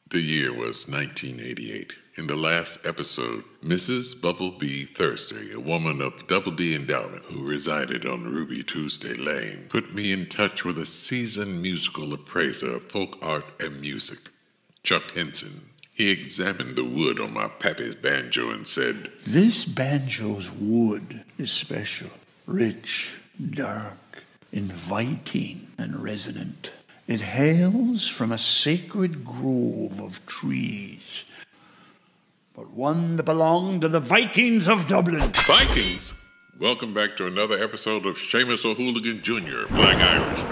The year was 1988. In the last episode, Mrs. Bubble B. Thursday, a woman of Double D endowment who resided on Ruby Tuesday Lane, put me in touch with a seasoned musical appraiser of folk art and music, Chuck Henson. He examined the wood on my pappy's banjo and said, "This banjo's wood is special, rich, dark, inviting, and resonant. It hails from a sacred grove of trees, but one that belonged to the Vikings of Dublin." Vikings! Welcome back to another episode of Seamus O'Hooligan Jr., Black Irish.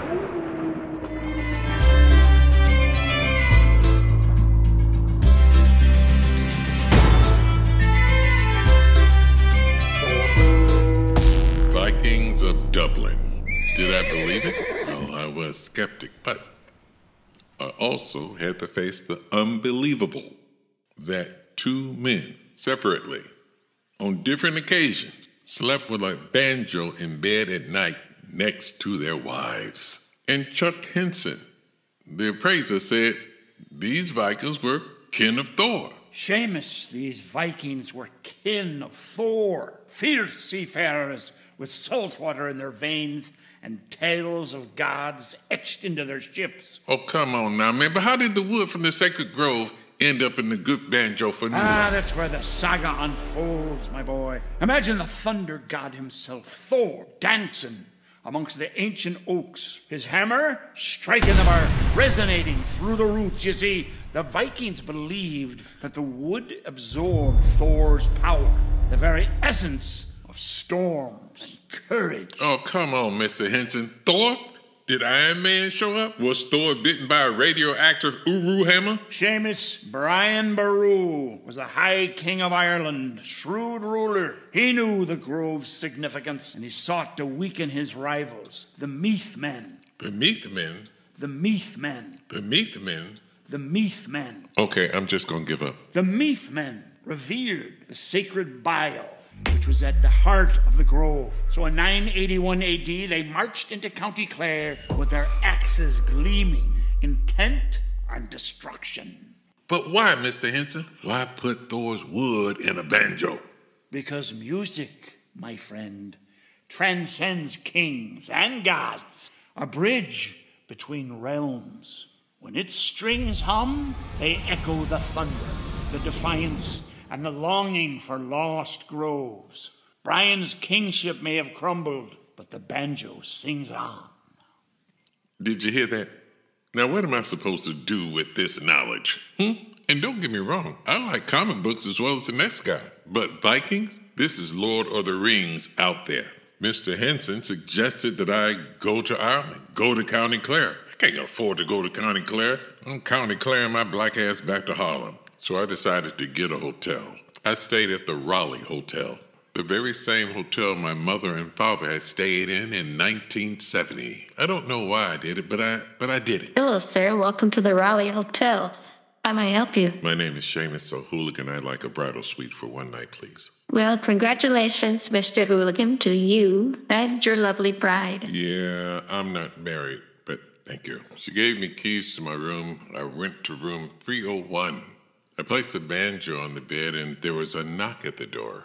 Vikings of Dublin. Did I believe it? Well, I was skeptic, but I also had to face the unbelievable that two men, separately, on different occasions, slept with a banjo in bed at night next to their wives. And Chuck Henson, the appraiser, said these Vikings were kin of Thor. Seamus, these Vikings were kin of Thor, fierce seafarers with salt water in their veins and tales of gods etched into their ships. Oh, come on now, man. But how did the wood from the sacred grove end up in the good banjo for New York? That's where the saga unfolds, my boy. Imagine the thunder god himself, Thor, dancing amongst the ancient oaks. His hammer striking the bark, resonating through the roots. You see, the Vikings believed that the wood absorbed Thor's power, the very essence of storms and courage. Oh, come on, Mr. Henson. Thor? Did Iron Man show up? Was Thor bitten by a radioactive Uru hammer? Seamus, Brian Boru was the High King of Ireland, shrewd ruler. He knew the grove's significance, and he sought to weaken his rivals, the Meath men. The Meath men? The Meath men. The Meath men? The Meath men. Okay, I'm just gonna give up. The Meath men revered the sacred bile, which was at the heart of the grove. So in 981 AD, they marched into County Clare with their axes gleaming, intent on destruction. But why, Mr. Henson? Why put Thor's wood in a banjo? Because music, my friend, transcends kings and gods, a bridge between realms. When its strings hum, they echo the thunder, the defiance, and the longing for lost groves. Brian's kingship may have crumbled, but the banjo sings on. Did you hear that? Now, what am I supposed to do with this knowledge? And don't get me wrong, I like comic books as well as the next guy. But Vikings? This is Lord of the Rings out there. Mr. Henson suggested that I go to Ireland, go to County Clare. I can't afford to go to County Clare. I'm County Clare my black ass back to Harlem. So I decided to get a hotel. I stayed at the Raleigh Hotel, the very same hotel my mother and father had stayed in 1970. I don't know why I did it, but I did it. Hello, sir. Welcome to the Raleigh Hotel. How may I help you? My name is Seamus O'Hooligan. I'd like a bridal suite for one night, please. Well, congratulations, Mr. Hooligan, to you and your lovely bride. Yeah, I'm not married, but thank you. She gave me keys to my room. I went to room 301. I placed a banjo on the bed, and there was a knock at the door.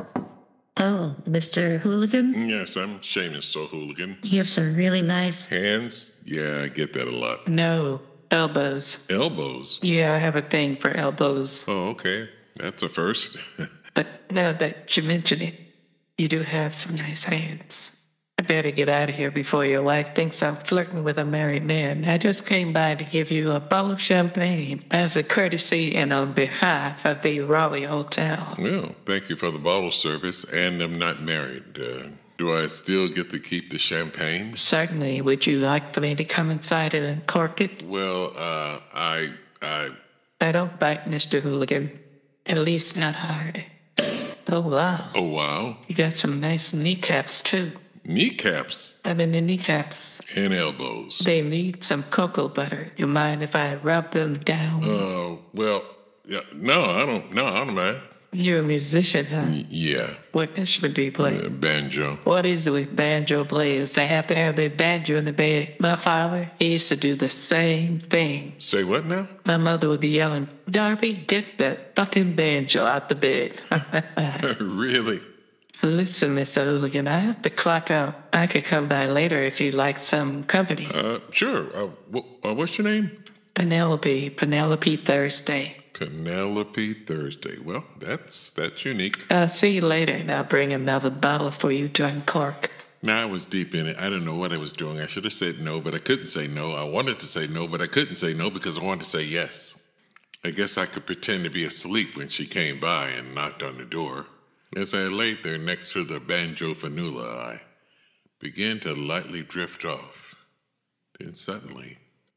Oh, Mr. Hooligan? Yes, I'm Seamus O'Hooligan. You have some really nice Hands? Yeah, I get that a lot. No, elbows. Elbows? Yeah, I have a thing for elbows. Oh, okay. That's a first. But now that you mention it, you do have some nice hands. I better get out of here before your wife thinks I'm flirting with a married man. I just came by to give you a bottle of champagne as a courtesy and on behalf of the Raleigh Hotel. Well, thank you for the bottle service, and I'm not married. Do I still get to keep the champagne? Certainly. Would you like for me to come inside and uncork it? Well, I don't bite, Mr. Hooligan. At least not hard. Oh, wow. Oh, wow. You got some nice kneecaps, too. Kneecaps? I mean the kneecaps. And elbows. They need some cocoa butter. You mind if I rub them down? Well, yeah, no, I don't mind. You're a musician, huh? Yeah, What instrument do you play? banjo. What is it with banjo players? They have to have their banjo in the bed. My father, he used to do the same thing. Say what now? My mother would be yelling, Darby, get that fucking banjo out the bed. Really? Listen, Mr. Hooligan, I have to clock out. I could come by later if you'd like some company. Sure. What's your name? Penelope Thursday. Penelope Thursday. Well, that's unique. I'll see you later, and I'll bring another bottle for you to uncork. Now I was deep in it. I didn't know what I was doing. I should have said no, but I couldn't say no. I wanted to say no, but I couldn't say no because I wanted to say yes. I guess I could pretend to be asleep when she came by and knocked on the door. As I laid there next to the banjo fanula, I began to lightly drift off. Then suddenly...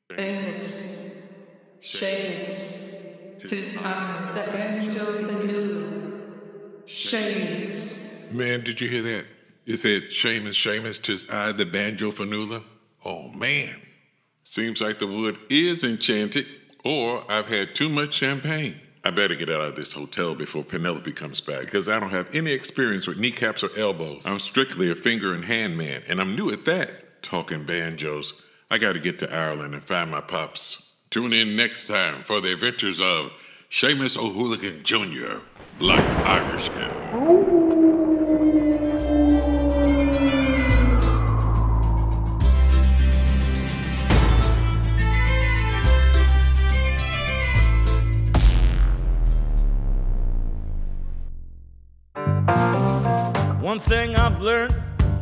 Tis I, the banjo fanula. Man, did you hear that? It said, Seamus, 'tis I, the banjo fanula. Oh, man. Seems like the wood is enchanted, or I've had too much champagne. I better get out of this hotel before Penelope comes back, because I don't have any experience with kneecaps or elbows. I'm strictly a finger and hand man, and I'm new at that. Talking banjos, I got to get to Ireland and find my pops. Tune in next time for the adventures of Seamus O'Hooligan Jr., Black Irishman. One thing I've learned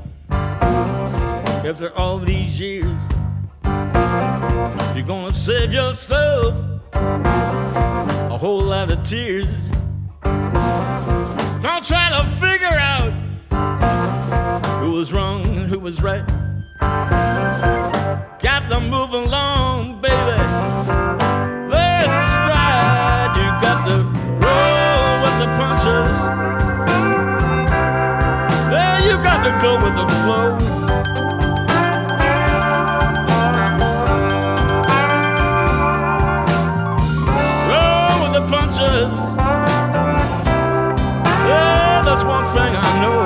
after all these years, you're gonna save yourself a whole lot of tears. Don't try to figure out who was wrong and who was right. Got to move along, baby. That's right. You got to roll with the punches. Well, you got to go with the flow. Yeah, that's one thing I know.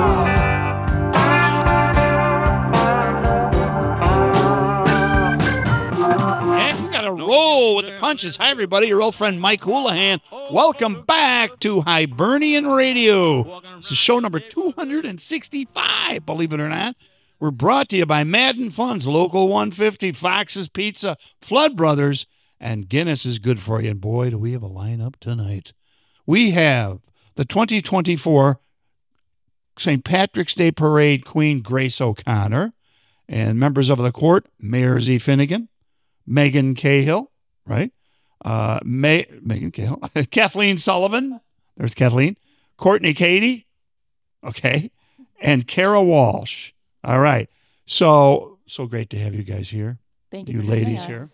And we gotta roll with the punches. Hi, everybody. Your old friend Mike Houlihan. Welcome back to Hibernian Radio. This is show number 265, believe it or not. We're brought to you by Madden Funds, Local 150, Fox's Pizza, Flood Brothers, and Guinness is good for you. And boy, do we have a lineup tonight. We have the 2024 St. Patrick's Day Parade Queen Grace O'Connor, and members of the court, Mayor Z. Finnegan, Megan Cahill, right? Megan Cahill, Kathleen Sullivan, there's Kathleen, Courtney Cady, okay, and Kara Walsh. All right. So great to have you guys here. Thank you, you ladies here.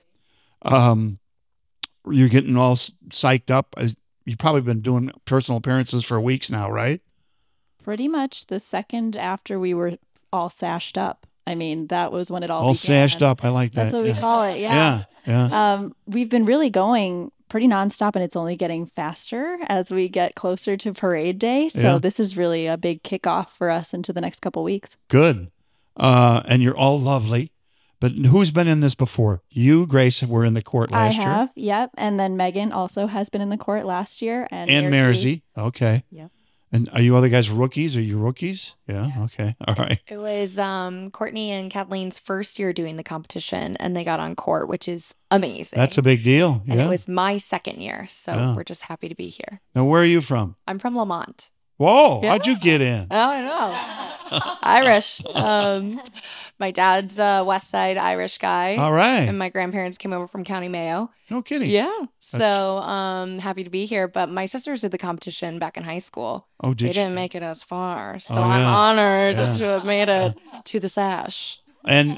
You're getting all psyched up. You've probably been doing personal appearances for weeks now, right? Pretty much the second after we were all sashed up. I mean, that was when it all began. Sashed up. I like that. That's what we call it. Yeah. We've been really going pretty nonstop, and it's only getting faster as we get closer to parade day. So this is really a big kickoff for us into the next couple weeks. Good. And you're all lovely. But who's been in this before? You, Grace, were in the court last year. I have, yep. And then Megan also has been in the court last year. And Marzi. Okay. Yep. And are you other guys rookies? Are you rookies? Yeah. Okay. All right. It was Courtney and Kathleen's first year doing the competition, and they got on court, which is amazing. That's a big deal. And it was my second year, so we're just happy to be here. Now, where are you from? I'm from Lamont. Whoa. How'd you get in? I don't know. Irish. My dad's a West Side Irish guy. All right. And my grandparents came over from County Mayo. No kidding. Yeah. So happy to be here. But my sisters did the competition back in high school. Oh, did They didn't make it as far. So I'm honored to have made it to the sash. And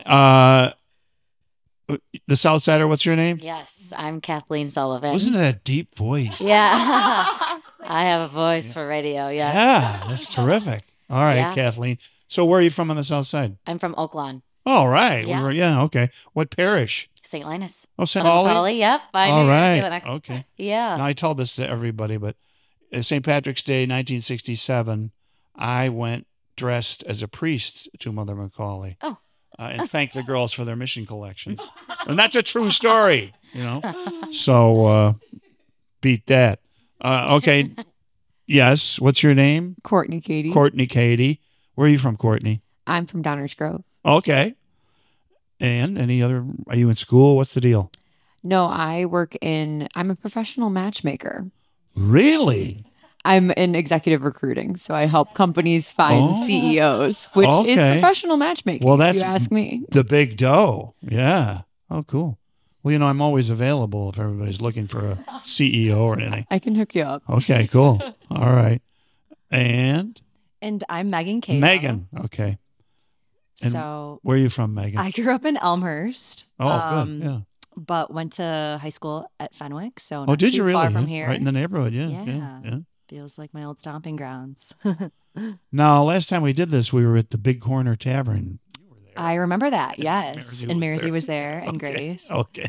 the South Sider, what's your name? Yes, I'm Kathleen Sullivan. Listen to that deep voice. Yeah. I have a voice for radio, yes. Yeah, that's terrific. All right, Yeah. Kathleen. So where are you from on the South Side? I'm from Oaklawn, All right. Yeah. Okay. What parish? St. Linus. Oh, St. Pauli? Yep. I All knew you were gonna say right. that next. Okay. Yeah. Now, I tell this to everybody, but St. Patrick's Day, 1967, I went dressed as a priest to Mother Macaulay. Oh. And thanked the girls for their mission collections. And that's a true story, So beat that. Okay. Yes. What's your name? Courtney Katie. Courtney Katie. Where are you from, Courtney? I'm from Downers Grove. Okay. And are you in school? What's the deal? No, I'm a professional matchmaker. Really? I'm in executive recruiting, so I help companies find CEOs, which is professional matchmaking. Well, that's if you ask me. The big dough. Yeah. Oh, cool. Well, I'm always available if everybody's looking for a CEO or anything. I can hook you up. Okay, cool. All right. And I'm Megan Cato. Megan. Okay. And so where are you from, Megan? I grew up in Elmhurst. Oh, good. Yeah. But went to high school at Fenwick, so did you really? far from here. Right in the neighborhood, yeah. Yeah. Feels like my old stomping grounds. Now, last time we did this, we were at the Big Corner Tavern. I remember that, yes. And Marzi was there, and Grace. Okay.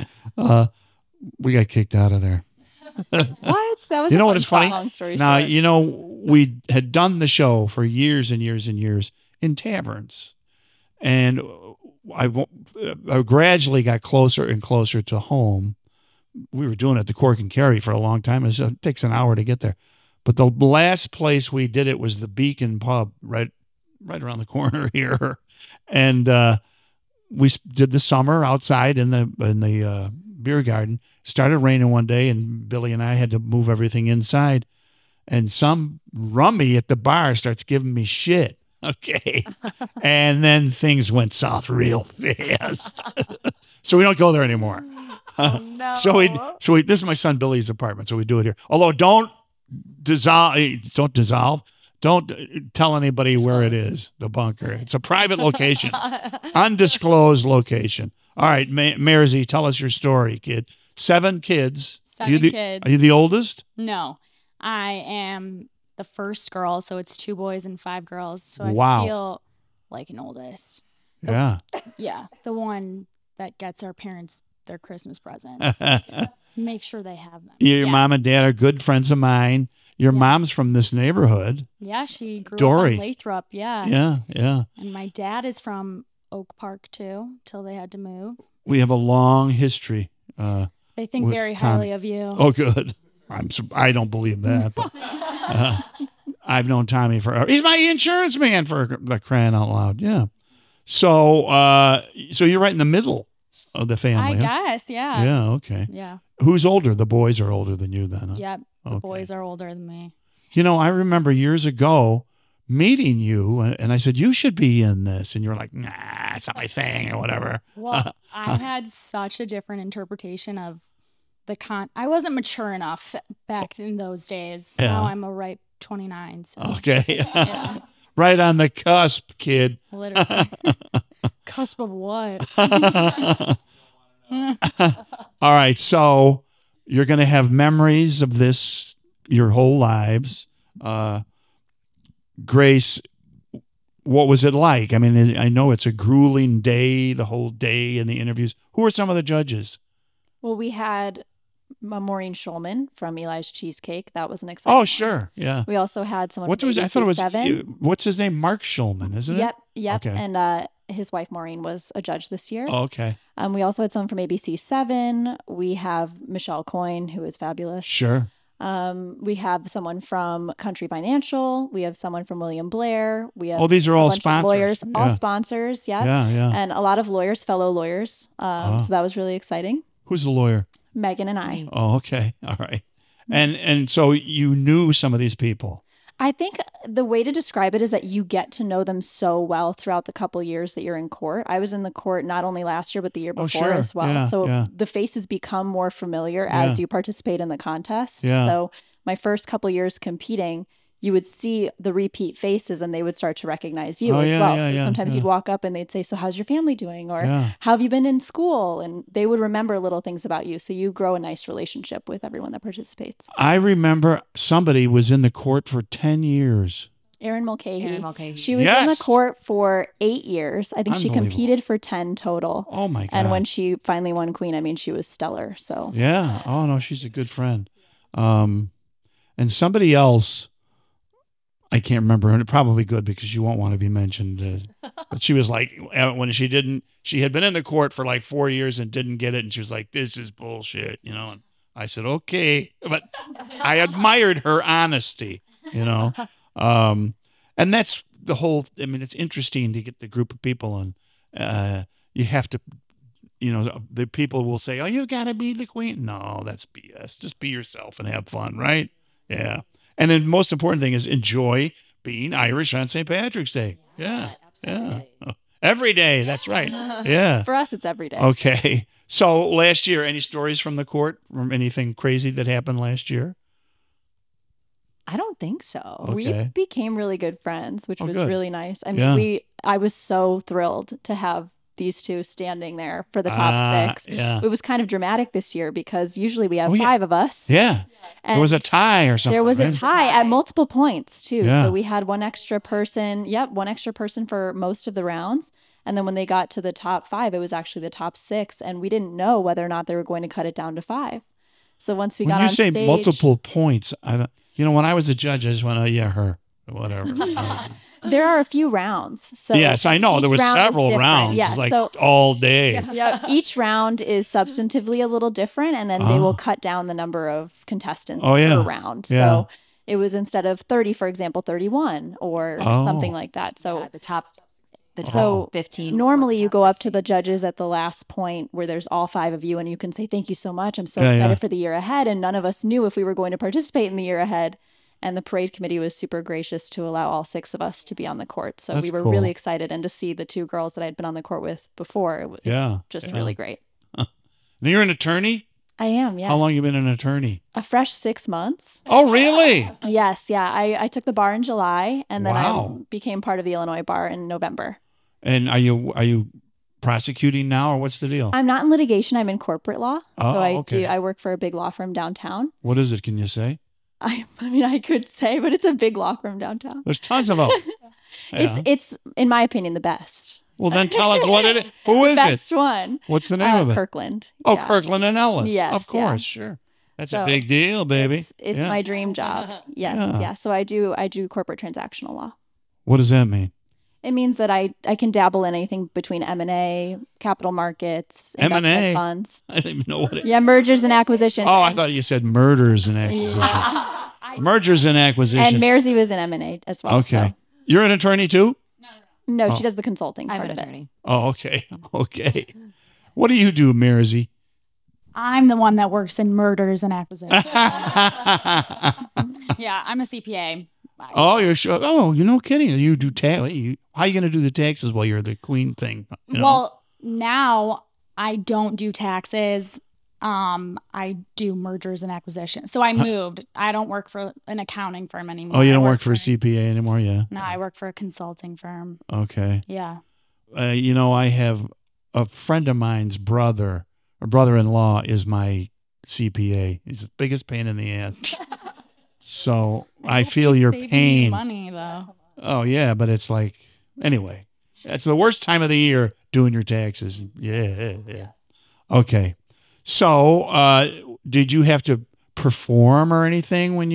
We got kicked out of there. What? That was what is funny? Long story now, short. we had done the show for years and years and years in taverns. And I gradually got closer and closer to home. We were doing it at the Cork and Kerry for a long time. It takes an hour to get there. But the last place we did it was the Beacon Pub right around the corner here. And we did the summer outside in the beer garden. It started raining one day, and Billy and I had to move everything inside. And some rummy at the bar starts giving me shit. Okay. And then things went south real fast. So we don't go there anymore. Oh, no. So we this is my son Billy's apartment, so we do it here. Although don't dissolve. Don't tell anybody where it is, the bunker. It's a private location, undisclosed location. All right, Marzi, tell us your story, kid. 7 kids. 7 kids. Are you the oldest? No, I am the first girl, so it's 2 boys and 5 girls. So I feel like an oldest. Yeah. Yeah, the one that gets our parents their Christmas presents. Make sure they have them. Your mom and dad are good friends of mine. Your mom's from this neighborhood. Yeah, she grew Dory. up in Lathrop. Yeah. Yeah. And my dad is from Oak Park too, till they had to move. We have a long history. They think very highly of you. Oh, good. I don't believe that. But, I've known Tommy forever. He's my insurance man, for the crying out loud. Yeah. So you're right in the middle of the family. I guess, yeah. Yeah, okay. Yeah. Who's older? The boys are older than you then, huh? Yep. The boys are older than me. I remember years ago meeting you, and I said, you should be in this. And you were like, nah, it's not my thing or whatever. Well, I had such a different interpretation of I wasn't mature enough back in those days. Yeah. Now I'm a ripe 29. So. Okay. Yeah. Right on the cusp, kid. Literally. Cusp of what? All right. So you're going to have memories of this your whole lives. Grace, what was it like? I mean, I know it's a grueling day, the whole day and the interviews. Who are some of the judges? Well, we had Maureen Schulman from Eli's Cheesecake. That was an exciting. Oh, sure. Yeah. We also had someone What's from I thought it was 7. What's his name? Mark Schulman, isn't it? Yep. Okay. And his wife Maureen was a judge this year. Oh, okay. We also had someone from ABC 7. We have Michelle Coyne, who is fabulous. Sure. We have someone from Country Financial. We have someone from William Blair. We have these are all a bunch of sponsors. lawyers, Yeah. all sponsors. Yeah. Yeah. And a lot of lawyers, fellow lawyers. So that was really exciting. Who's the lawyer? Megan and I. Oh, okay. All right. And so you knew some of these people. I think the way to describe it is that you get to know them so well throughout the couple years that you're in court. I was in the court not only last year, but the year before as well. Yeah, so the faces become more familiar as you participate in the contest. Yeah. So my first couple years competing, you would see the repeat faces and they would start to recognize you as well. So sometimes you'd walk up and they'd say, so how's your family doing? Or how have you been in school? And they would remember little things about you. So you grow a nice relationship with everyone that participates. I remember somebody was in the court for 10 years. Erin Mulcahy. She was Yes. in the court for 8 years. I think she Unbelievable. competed for 10 total. Oh, my God. And when she finally won Queen, I mean, she was stellar. So Yeah. Oh, no, she's a good friend. and somebody else, I can't remember, and probably good because you won't want to be mentioned. But she was like, when she had been in the court for like 4 years and didn't get it, and she was like, "This is bullshit," And I said, "Okay," but I admired her honesty, and that's the whole. I mean, it's interesting to get the group of people, and you have to. The people will say, "Oh, you got to be the queen." No, that's BS. Just be yourself and have fun, right? Yeah. And the most important thing is enjoy being Irish on St. Patrick's Day. Yeah. Absolutely. Yeah. Every day. That's right. Yeah. For us, it's every day. Okay. So last year, any stories from the court, from anything crazy that happened last year? I don't think so. Okay. We became really good friends, which was good. really nice. I mean, I was so thrilled to have these two standing there for the top 6. Yeah. It was kind of dramatic this year because usually we have 5 of us. Yeah. There was a tie or something. There was a tie at multiple points too. Yeah. So we had one extra person for most of the rounds. And then when they got to the top 5, it was actually the top 6. And we didn't know whether or not they were going to cut it down to 5. So once we got on stage. When you say multiple points, when I was a judge, I just went, her, whatever. There are a few rounds. So yes, I know. There were several rounds. Yeah, like all day. Yeah, each round is substantively a little different, and then they will cut down the number of contestants per round. Yeah. So it was instead of 30, for example, 31 or something like that. So the top 15. Normally you go up to the judges at the last point where there's all 5 of you and you can say, "Thank you so much. I'm so excited for the year ahead." And none of us knew if we were going to participate in the year ahead. And the parade committee was super gracious to allow all 6 of us to be on the court. So we were really excited. And to see the 2 girls that I'd been on the court with before, it was just really great. Now you're an attorney? I am, yeah. How long have you been an attorney? A fresh 6 months. Oh, really? Yes, yeah. I took the bar in July, and then I became part of the Illinois bar in November. And are you prosecuting now, or what's the deal? I'm not in litigation. I'm in corporate law. Oh, so I work for a big law firm downtown. What is it? Can you say? I mean, I could say, but it's a big law firm downtown. There's tons of them. It's in my opinion, the best. Well, then tell us what it is. Who is it? Best one. What's the name of it? Kirkland. Oh, yeah. Kirkland and Ellis. Yes, of course, sure. That's a big deal, baby. It's my dream job. Yes, yeah. So I do corporate transactional law. What does that mean? It means that I can dabble in anything between M&A, capital markets, investment funds. I didn't even know what it is. Yeah, mergers and acquisitions. Oh, I thought you said murders and acquisitions. Mergers and acquisitions. And Marzi was in M&A as well. Okay. So. You're an attorney too? No, she does the consulting part I'm an of attorney. it. Oh, okay. Okay. What do you do, Marzi? I'm the one that works in murders and acquisitions. Yeah, I'm a CPA. Oh, you're sure? Oh, you're no kidding. You do tax. How are you going to do the taxes while you're the queen thing? Well, now I don't do taxes. I do mergers and acquisitions. So I moved. I don't work for an accounting firm anymore. Oh, you don't work for a CPA anymore? Yeah. No, I work for a consulting firm. Okay. Yeah. I have a friend of mine's brother, or brother-in-law, is my CPA. He's the biggest pain in the ass. So I feel your pain. You money though. Oh yeah, but it's like, anyway, it's the worst time of the year doing your taxes. Yeah. Okay. So, did you have to perform or anything when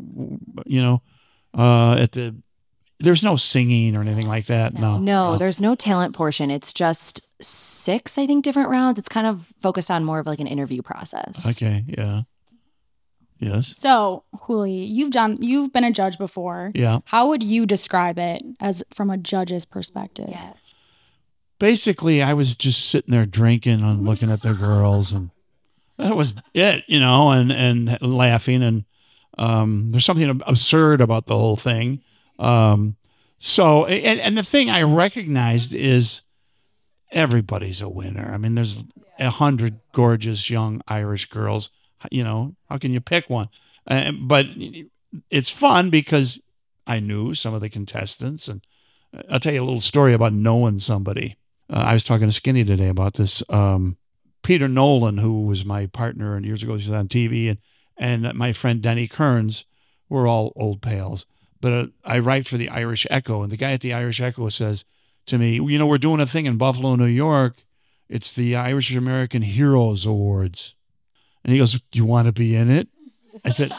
there's no singing or anything like that? No, there's no talent portion. It's just 6, I think, different rounds. It's kind of focused on more of like an interview process. Okay. Yeah. Yes. So, Juli, you've been a judge before. Yeah. How would you describe it as from a judge's perspective? Yes. Basically, I was just sitting there drinking and looking at the girls, and that was it, and laughing, and there's something absurd about the whole thing. So the thing I recognized is everybody's a winner. I mean, there's 100 gorgeous young Irish girls. How can you pick one? But it's fun because I knew some of the contestants, and I'll tell you a little story about knowing somebody. I was talking to Skinny today about this. Peter Nolan, who was my partner, and years ago he was on TV, and my friend Denny Kearns, we're all old pals. But I write for the Irish Echo, and the guy at the Irish Echo says to me, we're doing a thing in Buffalo, New York. It's the Irish American Heroes Awards. And he goes, "Do you want to be in it?" I said,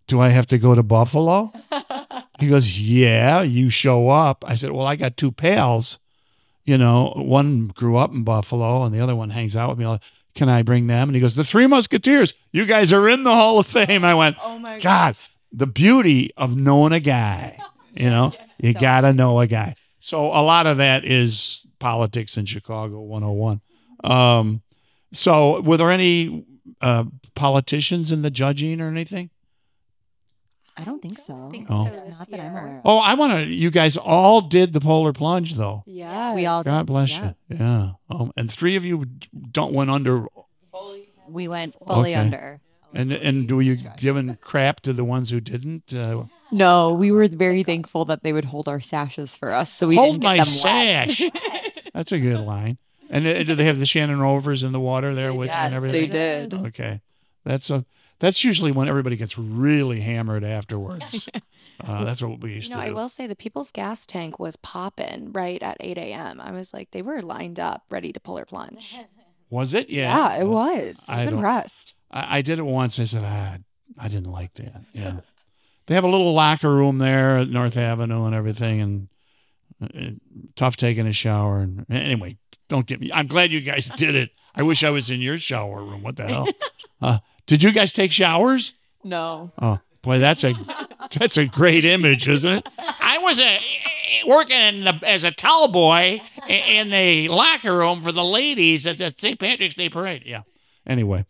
do I have to go to Buffalo? He goes, yeah, you show up. I said, well, I got 2 pals. You know, one grew up in Buffalo and the other one hangs out with me. Can I bring them? And he goes, the 3 Musketeers, you guys are in the Hall of Fame. I went, oh my God, the beauty of knowing a guy, you know, you got to know a guy. So a lot of that is politics in Chicago 101. So were there any politicians in the judging or anything? I don't think so. Not that I'm aware. Oh, you guys all did the polar plunge though. Yeah. We all did. God bless you. Yeah. And 3 of you went under. We went fully under. And were you giving crap to the ones who didn't? No, we were very thankful that they would hold our sashes for us, so we hold didn't get my them sash. wet. That's a good line. And do they have the Shannon Rovers in the water there with you and everything? They did. Okay, that's usually when everybody gets really hammered afterwards. That's what we used to do. I will say the People's Gas tank was popping right at 8 a.m. I was like, they were lined up ready to polar plunge. Was it? Yeah. Yeah, it was. I was impressed. I did it once. I said, I didn't like that. Yeah. They have a little locker room there at North Avenue and everything, and tough taking a shower. And anyway, don't get me. I'm glad you guys did it. I wish I was in your shower room. What the hell? Did you guys take showers? No. Oh boy, that's a great image, isn't it? I was working as a towel boy in the locker room for the ladies at the St. Patrick's Day Parade. Yeah. Anyway,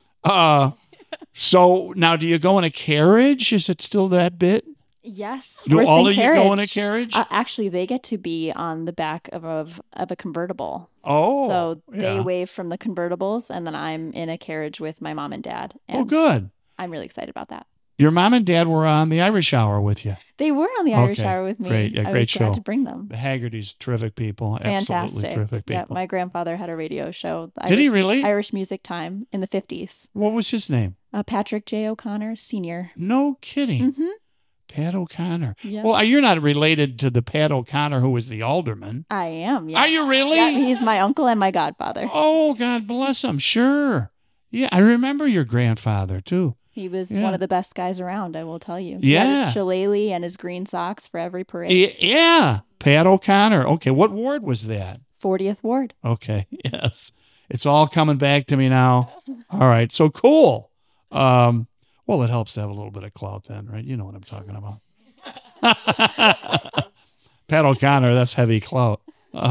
so now do you go in a carriage? Is it still that bit? Yes. Do all of you go in a carriage? Actually, they get to be on the back of a convertible. Oh. So they wave from the convertibles, and then I'm in a carriage with my mom and dad. And good. I'm really excited about that. Your mom and dad were on the Irish Hour with you. They were on the Irish Hour with me. Great, I great was show. Glad to bring them. The Haggertys, terrific people. Fantastic. Absolutely terrific people. Yeah, my grandfather had a radio show. Did he really? Irish Music Time in the 50s. What was his name? Patrick J. O'Connor, Sr. No kidding. Mm-hmm. Pat O'Connor. Yeah. Well, you're not related to the Pat O'Connor who was the alderman. I am. Yeah. Are you really? Yeah, he's my uncle and my godfather. Oh, God bless him. Sure. Yeah, I remember your grandfather, too. He was one of the best guys around, I will tell you. Yeah. He had his shillelagh and his green socks for every parade. Yeah. Pat O'Connor. Okay, what ward was that? 40th Ward. Okay, yes. It's all coming back to me now. All right, so cool. Well, it helps to have a little bit of clout then, right? You know what I'm talking about. Pat O'Connor, that's heavy clout.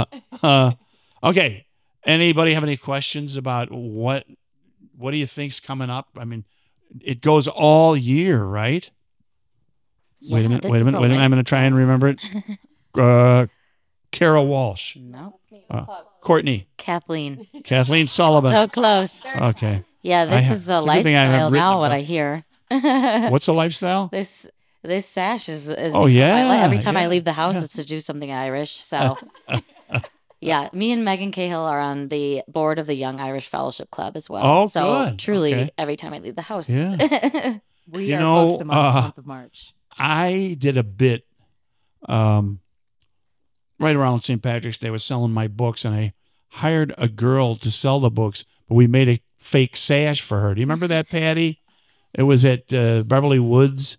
Okay, anybody have any questions about what do you think's coming up? I mean, it goes all year, right? Yeah, wait a minute. I'm going to try and remember it. Carol Walsh. No. Courtney. Kathleen Sullivan. So close. Okay. Yeah, this is a lifestyle now, what I hear. What's a lifestyle? This sash is every time I leave the house, it's to do something Irish. So, yeah, me and Megan Cahill are on the board of the Young Irish Fellowship Club as well. Oh, so good. Truly, every time I leave the house. Yeah. We are booked the month of March. I did a bit right around St. Patrick's Day. I was selling my books, and I hired a girl to sell the books, but we made a fake sash for her. Do you remember that, Patty? It was at Beverly Woods,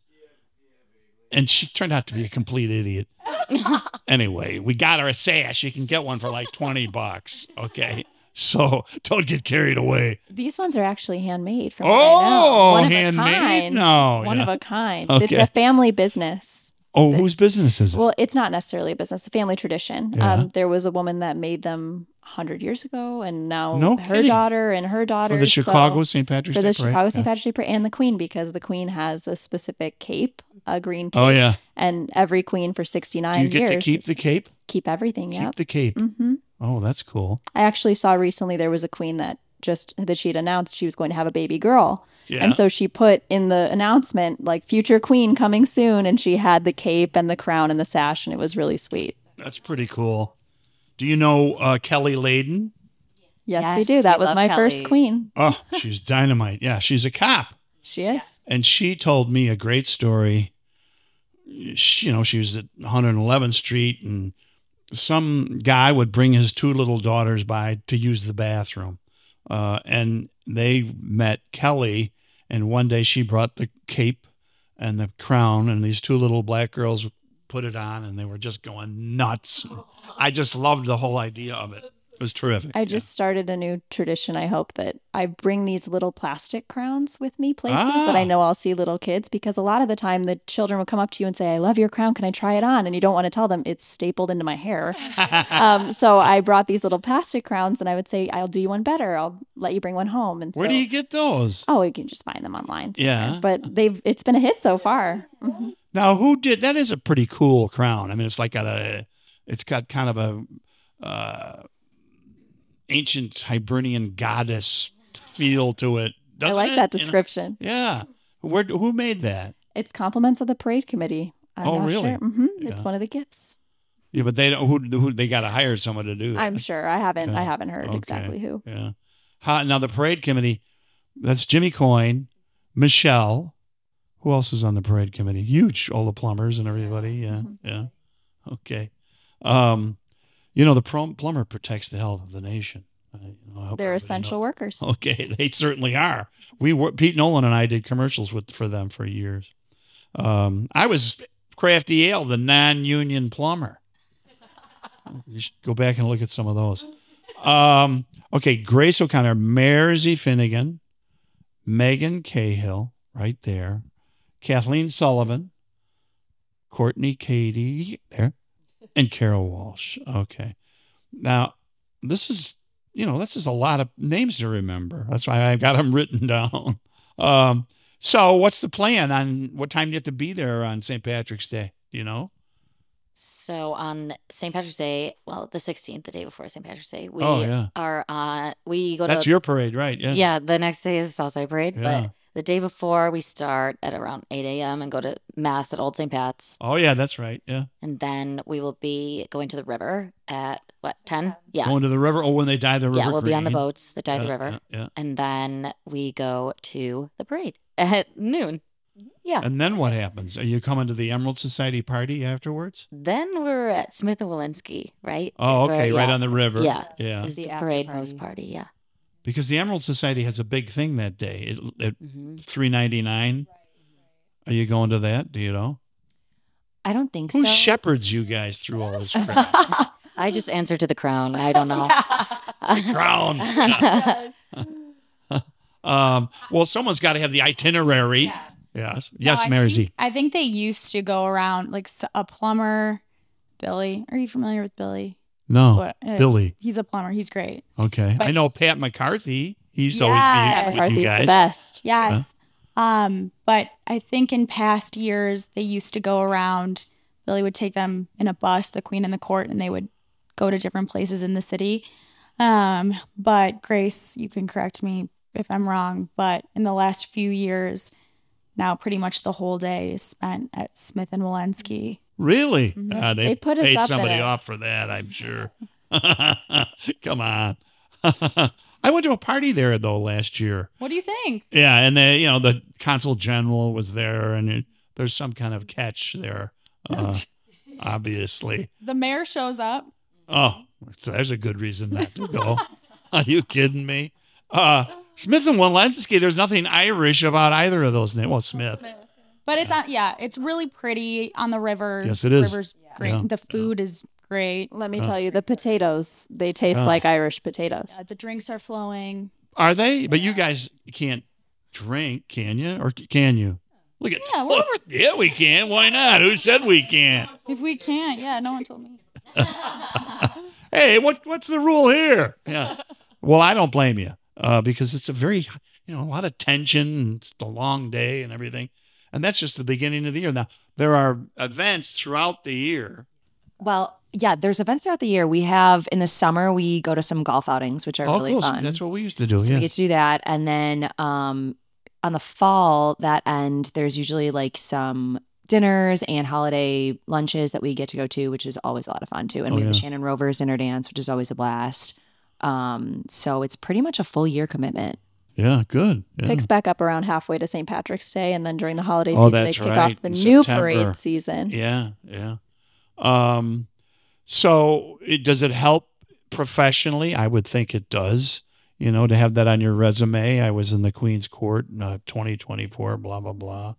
and she turned out to be a complete idiot. Anyway, we got her a sash. You can get one for like $20. Okay. So don't get carried away. These ones are actually handmade from what I know. One handmade? Of a kind. No. One of a kind. Okay. It's a family business. Oh, whose business is it? Well, it's not necessarily a business, a family tradition. Yeah. There was a woman that made them 100 years ago, and now her kidding. daughter and her daughter. For the Chicago St. Patrick's Day For the Parade? Chicago St. Patrick's Day Parade and the Queen, because the Queen has a specific cape, a green cape. Oh, yeah. And every Queen for 69 Do you get years. to keep the cape? Keep everything, yeah. Keep the cape. Mm-hmm. Oh, that's cool. I actually saw recently there was a queen that she'd announced she was going to have a baby girl. Yeah. And so she put in the announcement, like, future queen coming soon. And she had the cape and the crown and the sash, and it was really sweet. That's pretty cool. Do you know Kelly Layden? Yes, we do. That was my first queen. Oh, she's dynamite. Yeah, she's a cop. She is. And she told me a great story. She was at 111th Street, and some guy would bring his two little daughters by to use the bathroom. And they met Kelly, and one day she brought the cape and the crown, and these two little black girls put it on, and they were just going nuts. I just loved the whole idea of it. It was terrific. I just started a new tradition. I hope that I bring these little plastic crowns with me places that I know I'll see little kids, because a lot of the time the children will come up to you and say, I love your crown. Can I try it on? And you don't want to tell them it's stapled into my hair. So I brought these little plastic crowns, and I would say, I'll do you one better. I'll let you bring one home. And where do you get those? Oh, you can just find them online somewhere. Yeah. But it's been a hit so far. Mm-hmm. Now, who did that? Is a pretty cool crown. I mean, it's got kind of a ancient Hibernian goddess feel to it. I like that description. Yeah. Who made that? It's compliments of the parade committee. I'm not really? Sure. Mm-hmm. Yeah. It's one of the gifts. Yeah, but they don't. Who they got to hire someone to do that. I'm sure. I haven't heard exactly who. Yeah. Now the parade committee. That's Jimmy Coyne, Michelle. Who else is on the parade committee? Huge, all the plumbers and everybody. Yeah, yeah. Okay. The plumber protects the health of the nation. They're essential workers. Okay, they certainly are. Pete Nolan and I did commercials for them for years. I was Crafty Ale, the non-union plumber. You should go back and look at some of those. Okay, Grace O'Connor, Mersey Finnegan, Megan Cahill, right there. Kathleen Sullivan, Courtney Cady, there, and Carol Walsh. Okay. Now, this is a lot of names to remember. That's why I got them written down. So what's the plan on what time do you have to be there on St. Patrick's Day? Do you know? So on St. Patrick's Day, the 16th, the day before St. Patrick's Day, we we go to... That's your parade, right? Yeah. Yeah, the next day is the Southside Parade, Yeah. but the day before we start at around 8 a.m. and go to Mass at Old St. Pat's. Oh, yeah, that's right, yeah. And then we will be going to the river at, 10? Yeah. Going to the river? Oh, when they dye the river Yeah, we'll be on the green. boats that dye the river. Yeah. And then we go to the parade at noon. Yeah. And then what happens? Are you coming to the Emerald Society party afterwards? Then we're at Smith and Walensky, right? Oh, Is okay, where- right on the river. Yeah. Yeah. Is the parade host party, yeah. Because the Emerald Society has a big thing that day at Mm-hmm. $3.99. Are you going to that? Do you know? I don't think Who so. shepherds you guys through all this crap? I just answer to the crown. I don't know. Crown. Well, someone's got to have the itinerary. Yes. Yes, Mary Z. I think they used to go around like a plumber, Billy. Are you familiar with Billy? No, Billy. He's a plumber. He's great. Okay. But- I know Pat McCarthy. He used to always be with you guys. The best. Yes. But I think in past years, they used to go around. Billy would take them in a bus, the Queen and the Court, and they would go to different places in the city. But Grace, you can correct me if I'm wrong, but in the last few years, now pretty much the whole day is spent at Smith and Walensky. Really? Mhm. They put us paid up in somebody it. off for that, I'm sure. Come on. I went to a party there, though, last year. What do you think? Yeah, and the consul general was there, and there's some kind of catch there, obviously. The mayor shows up. Oh, so there's a good reason not to go. Are you kidding me? Smith and Walensky, there's nothing Irish about either of those names. Well, Smith. But it's it's really pretty on the river. Yes, it is. The river's great. Yeah. The food is great. Let me tell you, the potatoes, they taste like Irish potatoes. The drinks are flowing. Are they? But you guys can't drink, can you? Or can you? Look at yeah, we can. Why not? Who said we can't? If we can't, no one told me. Hey, what's the rule here? Yeah. Well, I don't blame you because it's a very, a lot of tension. It's a long day and everything. And that's just the beginning of the year. Now, there are events throughout the year. Well, yeah, there's events throughout the year. We have in the summer, we go to some golf outings, which are really cool. fun. That's what we used to do. So yeah. we get to do that. And then on the fall, that end, there's usually like some dinners and holiday lunches that we get to go to, which is always a lot of fun too. And we have the Shannon Rovers dinner dance, which is always a blast. So it's pretty much a full year commitment. Yeah, good. Yeah. Picks back up around halfway to St. Patrick's Day, and then during the holiday season, they kick off the in new September. parade season. Yeah. So does it help professionally? I would think it does, to have that on your resume. I was in the Queen's Court in 2024, blah, blah, blah.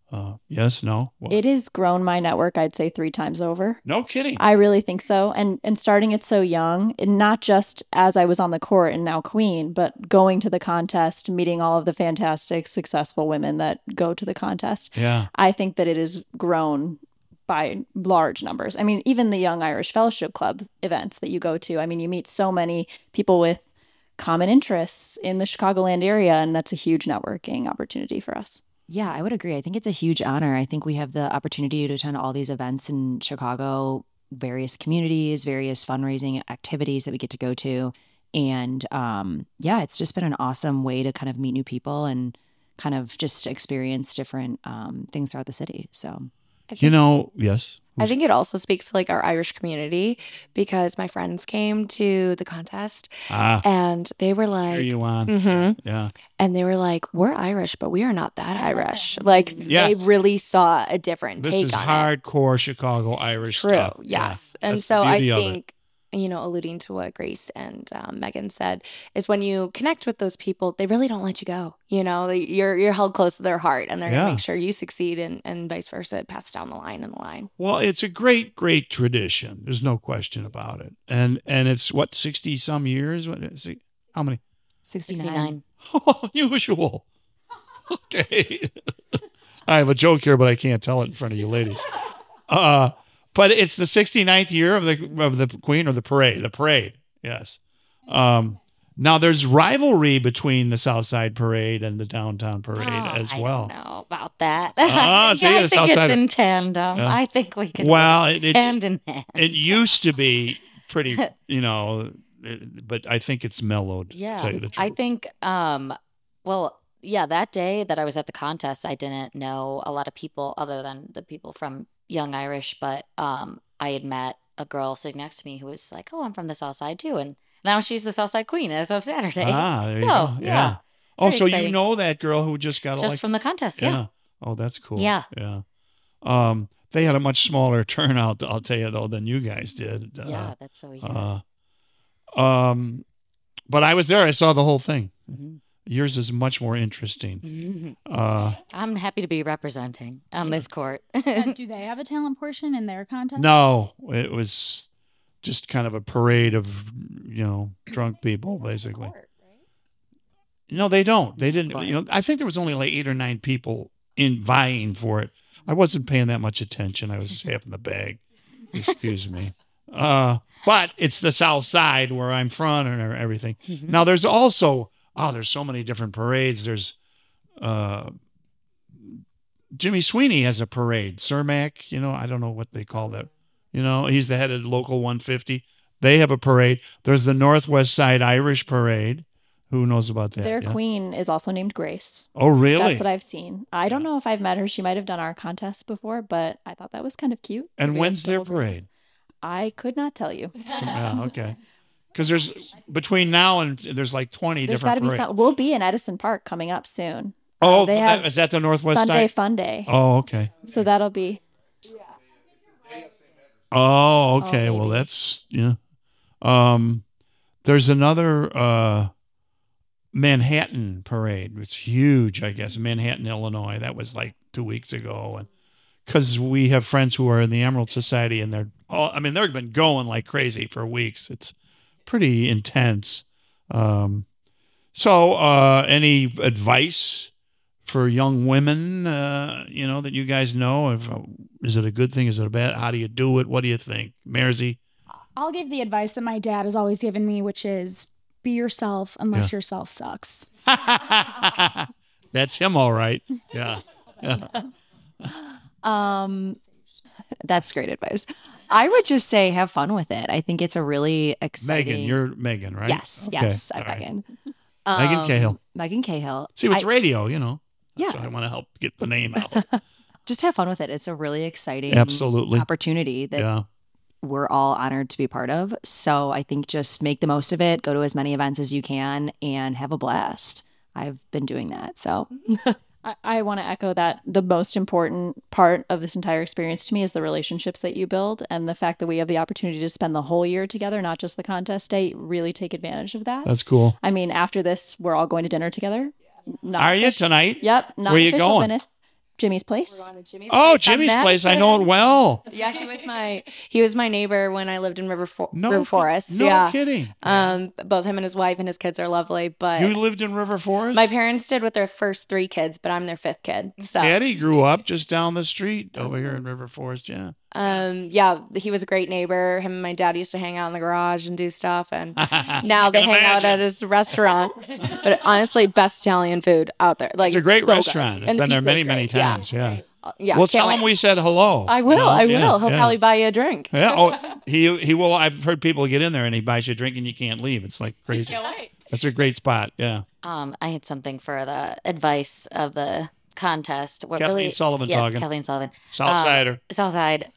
Yes, no? What? It has grown my network, I'd say 3 times over. No kidding. I really think so. And starting it so young, and not just as I was on the court and now queen, but going to the contest, meeting all of the fantastic, successful women that go to the contest. Yeah. I think that it has grown by large numbers. I mean, even the Young Irish Fellowship Club events that you go to, I mean, you meet so many people with common interests in the Chicagoland area, and that's a huge networking opportunity for us. Yeah, I would agree. I think it's a huge honor. I think we have the opportunity to attend all these events in Chicago, various communities, various fundraising activities that we get to go to. And yeah, it's just been an awesome way to kind of meet new people and kind of just experience different things throughout the city. So, Yes. I think it also speaks to like our Irish community, because my friends came to the contest and they were like, cheer you on. Yeah. And they were like, we're Irish, but we are not that Irish. Like they really saw a different take on it. This is hardcore Chicago Irish stuff. True. Yes. Yeah. And so I think, alluding to what Grace and Megan said, is when you connect with those people, they really don't let you go. You're held close to their heart, and they're going to make sure you succeed, and vice versa, pass down the line and the line. Well, it's a great, great tradition. There's no question about it. And it's 60 some years? How many? 69. Oh, usual. Okay. I have a joke here, but I can't tell it in front of you ladies. But it's the 69th year of the Queen, or the parade. The parade, yes. Now there's rivalry between the South Side Parade and the Downtown Parade as well. I don't know about that. I think it's in tandem. I think we can hand in hand. It used to be pretty, but I think it's mellowed. Yeah, to tell you the truth. I think. That day that I was at the contest, I didn't know a lot of people other than the people from Young Irish, but I had met a girl sitting next to me who was like, "Oh, I'm from the South Side too," and now she's the South Side Queen as of Saturday. There you go. Yeah. Oh, so exciting. You know that girl who just got just from the contest? Yeah. Oh, that's cool. Yeah. Yeah. They had a much smaller turnout, I'll tell you though, than you guys did. Yeah, that's so weird. But I was there. I saw the whole thing. Mm-hmm. Yours is much more interesting. I'm happy to be representing on this court. Do they have a talent portion in their contest? No, it was just kind of a parade of, drunk people, basically. Court, right? No, they don't. They didn't. I think there was only like 8 or 9 people vying for it. I wasn't paying that much attention. I was half in the bag. Excuse me. But it's the South Side where I'm from and everything. Mm-hmm. Now, there's also... there's so many different parades. There's Jimmy Sweeney has a parade. Cermak, I don't know what they call that. He's the head of Local 150. They have a parade. There's the Northwest Side Irish Parade. Who knows about that? Their queen is also named Grace. Oh, really? That's what I've seen. I don't know if I've met her. She might have done our contest before, but I thought that was kind of cute. And when's their parade? I could not tell you. Yeah, okay. Because there's between now and there's like 20 there's different parades. Some, we'll be in Edison Park coming up soon. Oh, is that the Northwest Sunday Side? Fun Day. Oh, okay. So that'll be. Oh, okay. Well, that's there's another Manhattan parade. It's huge, I guess. Manhattan, Illinois. That was like 2 weeks ago, and because we have friends who are in the Emerald Society, and they've been going like crazy for weeks. It's pretty intense. So any advice for young women, that you guys know? Is it a good thing? Is it a bad? How do you do it? What do you think? Mersey? I'll give the advice that my dad has always given me, which is be yourself unless yourself sucks. That's him, all right. Yeah. That's great advice. I would just say have fun with it. I think it's a really exciting... Megan, you're Megan, right? Yes, okay. yes, I'm Megan. Megan Cahill. Megan Cahill. See, it's radio, That's why I want to help get the name out. Just have fun with it. It's a really exciting opportunity that we're all honored to be part of. So I think just make the most of it, go to as many events as you can, and have a blast. I've been doing that, so... I want to echo that the most important part of this entire experience to me is the relationships that you build, and the fact that we have the opportunity to spend the whole year together, not just the contest day. Really take advantage of that. That's cool. I mean, after this, we're all going to dinner together. Are you tonight? Yep. Where are you going? Jimmy's Place. We're going to Jimmy's Oh, Place. Jimmy's Place. I know it well. Yeah, he was my neighbor when I lived in River Forest. No yeah. kidding. Both him and his wife and his kids are lovely. But You lived in River Forest? my parents did with their first 3 kids, but I'm their 5th kid. So Patty grew up just down the street over here in River Forest. Yeah. yeah, he was a great neighbor. Him and my dad used to hang out in the garage and do stuff, and now they hang out at his restaurant. But honestly, best Italian food out there. Like, It's a great so restaurant. good. I've And the been there pizza's many great. times. Yeah. Yeah, Well, can't tell him wait. we said hello. I will. I will. Yeah, He'll yeah. probably buy you a drink. Yeah. Oh, he will. I've heard people get in there and he buys you a drink and you can't leave. It's like crazy. Can't wait. That's a great spot. Yeah. I had something for the advice of the contest. What Kathleen Sullivan yes, talking. Kathleen Sullivan. Southsider. Southside.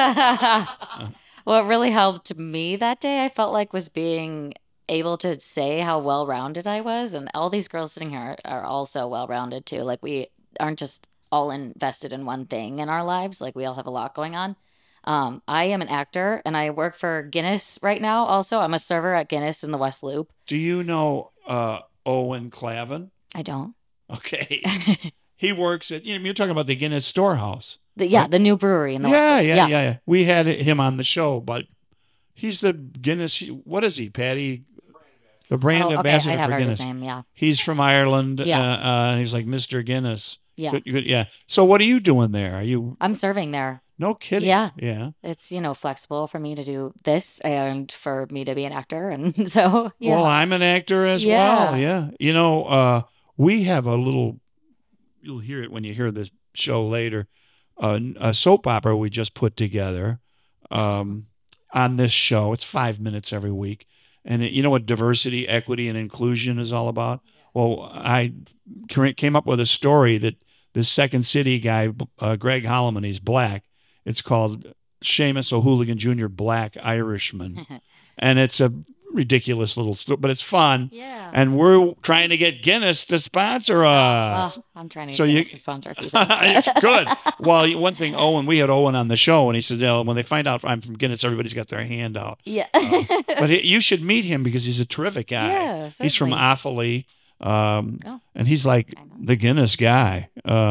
What really helped me that day, I felt like, was being able to say how well-rounded I was. And all these girls sitting here are also well-rounded too. Like, we aren't just all invested in one thing in our lives. Like, we all have a lot going on. I am an actor and I work for Guinness right now. Also, I'm a server at Guinness in the West Loop. Do you know Owen Clavin? I don't. Okay. He works at, you're talking about the Guinness Storehouse. The new brewery in the Yeah, West Loop. yeah. We had him on the show, but he's the Guinness. What is he, Patty? The brand okay, ambassador I have for heard Guinness. his name, yeah. He's from Ireland. Yeah. He's like Mr. Guinness. Yeah. Yeah. So what are you doing there? Are you? I'm serving there. No kidding. Yeah. Yeah. It's, flexible for me to do this and for me to be an actor. And so, yeah. Well, I'm an actor as well. Yeah. We have a little, you'll hear it when you hear this show later, a soap opera we just put together on this show. It's 5 minutes every week. And you know what diversity, equity, and inclusion is all about? Well, I came up with a story that this Second City guy, Greg Holloman, he's black. It's called Seamus O'Hooligan Jr., Black Irishman. And it's a ridiculous little story, but it's fun. Yeah. And we're trying to get Guinness to sponsor us. I'm trying to get Guinness to sponsor people. Good. Well, one thing, we had Owen on the show, and he said, when they find out I'm from Guinness, everybody's got their hand out. Yeah. But you should meet him because he's a terrific guy. Yeah, he's from certainly. Offaly, and he's like the Guinness guy.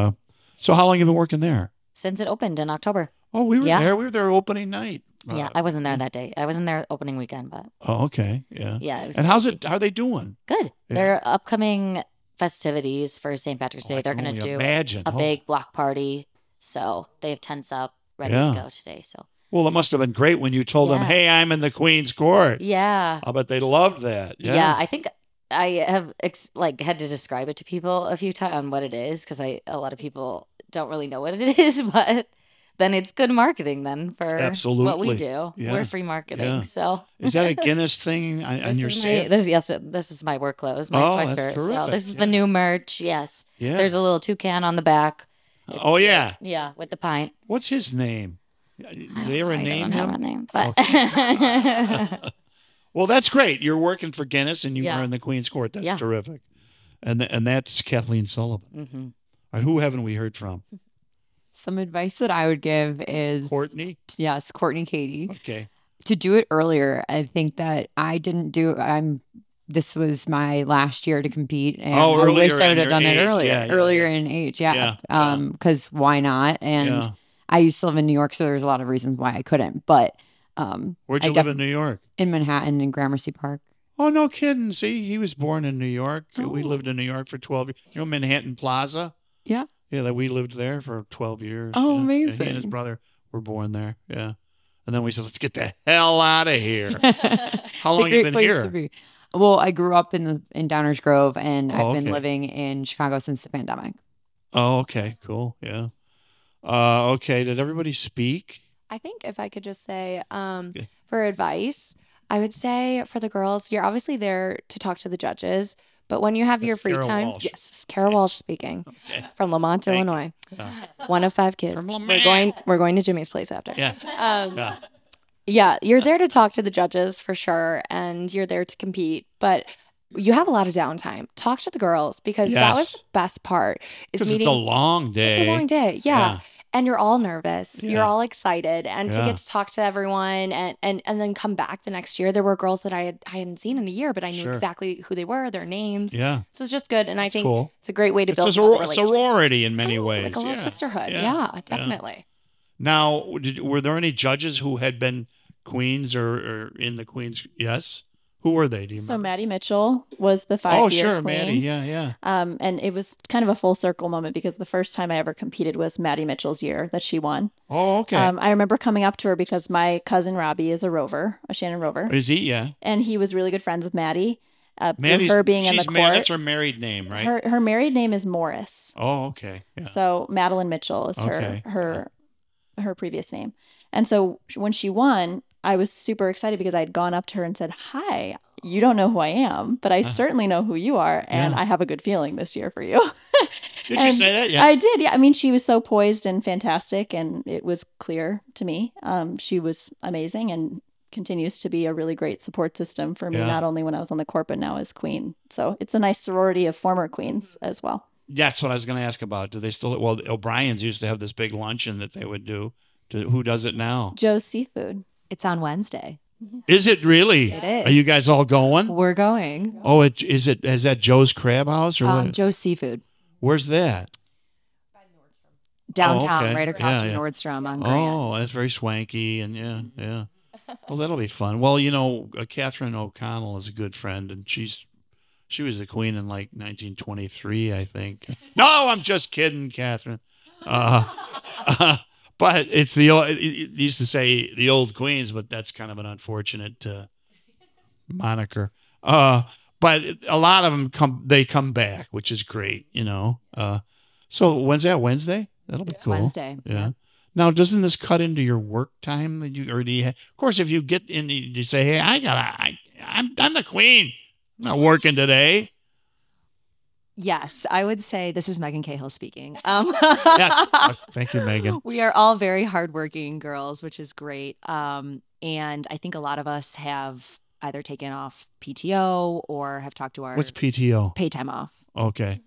So how long have you been working there? Since it opened in October. Oh, we were there. We were there opening night. Yeah, I wasn't there that day. I wasn't there opening weekend, but. Oh, okay. Yeah. Yeah. It was and how's it? How are they doing? Good. Yeah. Their upcoming festivities for St. Patrick's Day, they're going to do a big block party. So they have tents up ready to go today. So. Well, it must have been great when you told them, "Hey, I'm in the Queen's Court." Yeah. I bet they loved that. Yeah, I think I have had to describe it to people a few times on what it is because a lot of people don't really know what it is, but then it's good marketing then for what we do. Yeah. We're free marketing. Yeah. So is that a Guinness thing on your site? This is my work clothes, my sweatshirt. That's terrific. So this is the new merch. Yes. Yeah. There's a little toucan on the back. Yeah. Yeah, with the pint. What's his name? They ever name him? I don't have a name, but okay. Well, that's great. You're working for Guinness and you are in the Queen's Court. That's terrific. And that's Kathleen Sullivan. Mm-hmm. All right, who haven't we heard from? Some advice that I would give is Courtney. Yes, Courtney Katie. Okay. To do it earlier. I think that I didn't do. This was my last year to compete, and I wish I would have done it earlier in age. Yeah. Because why not? And I used to live in New York, so there's a lot of reasons why I couldn't. But where'd you live in New York? In Manhattan, in Gramercy Park. Oh, no kidding. See, he was born in New York. Oh. We lived in New York for 12 years. You know Manhattan Plaza? Yeah. Yeah, we lived there for 12 years. Oh, yeah. amazing. He and his brother were born there. Yeah. And then we said, let's get the hell out of here. How long have you been here? Well, I grew up in Downers Grove, and I've been living in Chicago since the pandemic. Oh, okay. Cool. Yeah. Okay. Did everybody speak? I think if I could just say for advice, I would say for the girls, you're obviously there to talk to the judges, but when you have your free time, Walsh. yes, it's Kara Walsh speaking from Lamont, Illinois. One of 5 kids. We're going to Jimmy's Place after. Yeah. Yeah, you're there to talk to the judges for sure, and you're there to compete, but you have a lot of downtime. Talk to the girls because that was the best part. Because it's a long day. It's a long day, yeah. and you're all nervous. You're all excited. And to get to talk to everyone and then come back the next year, there were girls that I hadn't seen in a year, but I knew exactly who they were, their names. Yeah. So it's just good. And I think it's a great way to build a sorority in many ways. Like a little sisterhood. Yeah, definitely. Now, were there any judges who had been queens or in the queens? Yes. Who were they? Do you remember? Maddie Mitchell was the 5-year queen. Oh, sure, Maddie. Yeah. And it was kind of a full circle moment because the first time I ever competed was Maddie Mitchell's year that she won. Oh, okay. I remember coming up to her because my cousin Robbie is a Shannon Rover. Is he? Yeah. And he was really good friends with Maddie. Maddie's, her being in the court. That's her married name, right? Her married name is Morris. Oh, okay. Yeah. So Madeline Mitchell is her previous name. And so when she won, I was super excited because I'd gone up to her and said, "Hi, you don't know who I am, but I certainly know who you are. And I have a good feeling this year for you." Did you say that? Yeah. I did. Yeah. I mean, she was so poised and fantastic. And it was clear to me. She was amazing and continues to be a really great support system for me, not only when I was on the court, but now as queen. So it's a nice sorority of former queens as well. That's what I was going to ask about. Do they still? Well, the O'Briens used to have this big luncheon that they would do. Who does it now? Joe's Seafood. It's on Wednesday. Is it really? It is. Are you guys all going? We're going. Oh, is that Joe's Crab House or what? Joe's Seafood. Where's that? Downtown, right across from Nordstrom on Grand. Oh, that's very swanky and yeah. Well, that'll be fun. Well, Catherine O'Connell is a good friend, and she was the queen in like 1923, I think. No, I'm just kidding, Catherine. But it's it used to say the old queens, but that's kind of an unfortunate moniker. But a lot of them come back, which is great, So when's that? Wednesday? That'll be cool. Wednesday. Yeah. Now, doesn't this cut into your work time? Of course, if you get in, you say, "Hey, I'm the queen. I'm not working today." Yes, I would say this is Megan Cahill speaking. Yes. Thank you, Megan. We are all very hardworking girls, which is great. And I think a lot of us have either taken off PTO or have talked to our... What's PTO? Paid time off. Okay.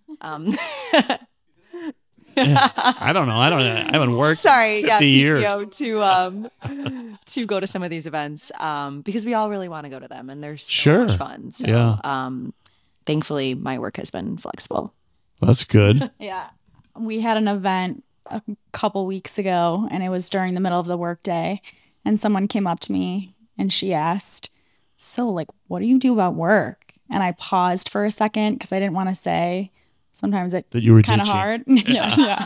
I don't know. I haven't worked 50 years. PTO to go to some of these events because we all really want to go to them and they're so much fun. So, thankfully, my work has been flexible. That's good. Yeah. We had an event a couple weeks ago, and it was during the middle of the workday. And someone came up to me, and she asked, "So, what do you do about work?" And I paused for a second because I didn't want to say. Sometimes it's kind of hard. Yeah.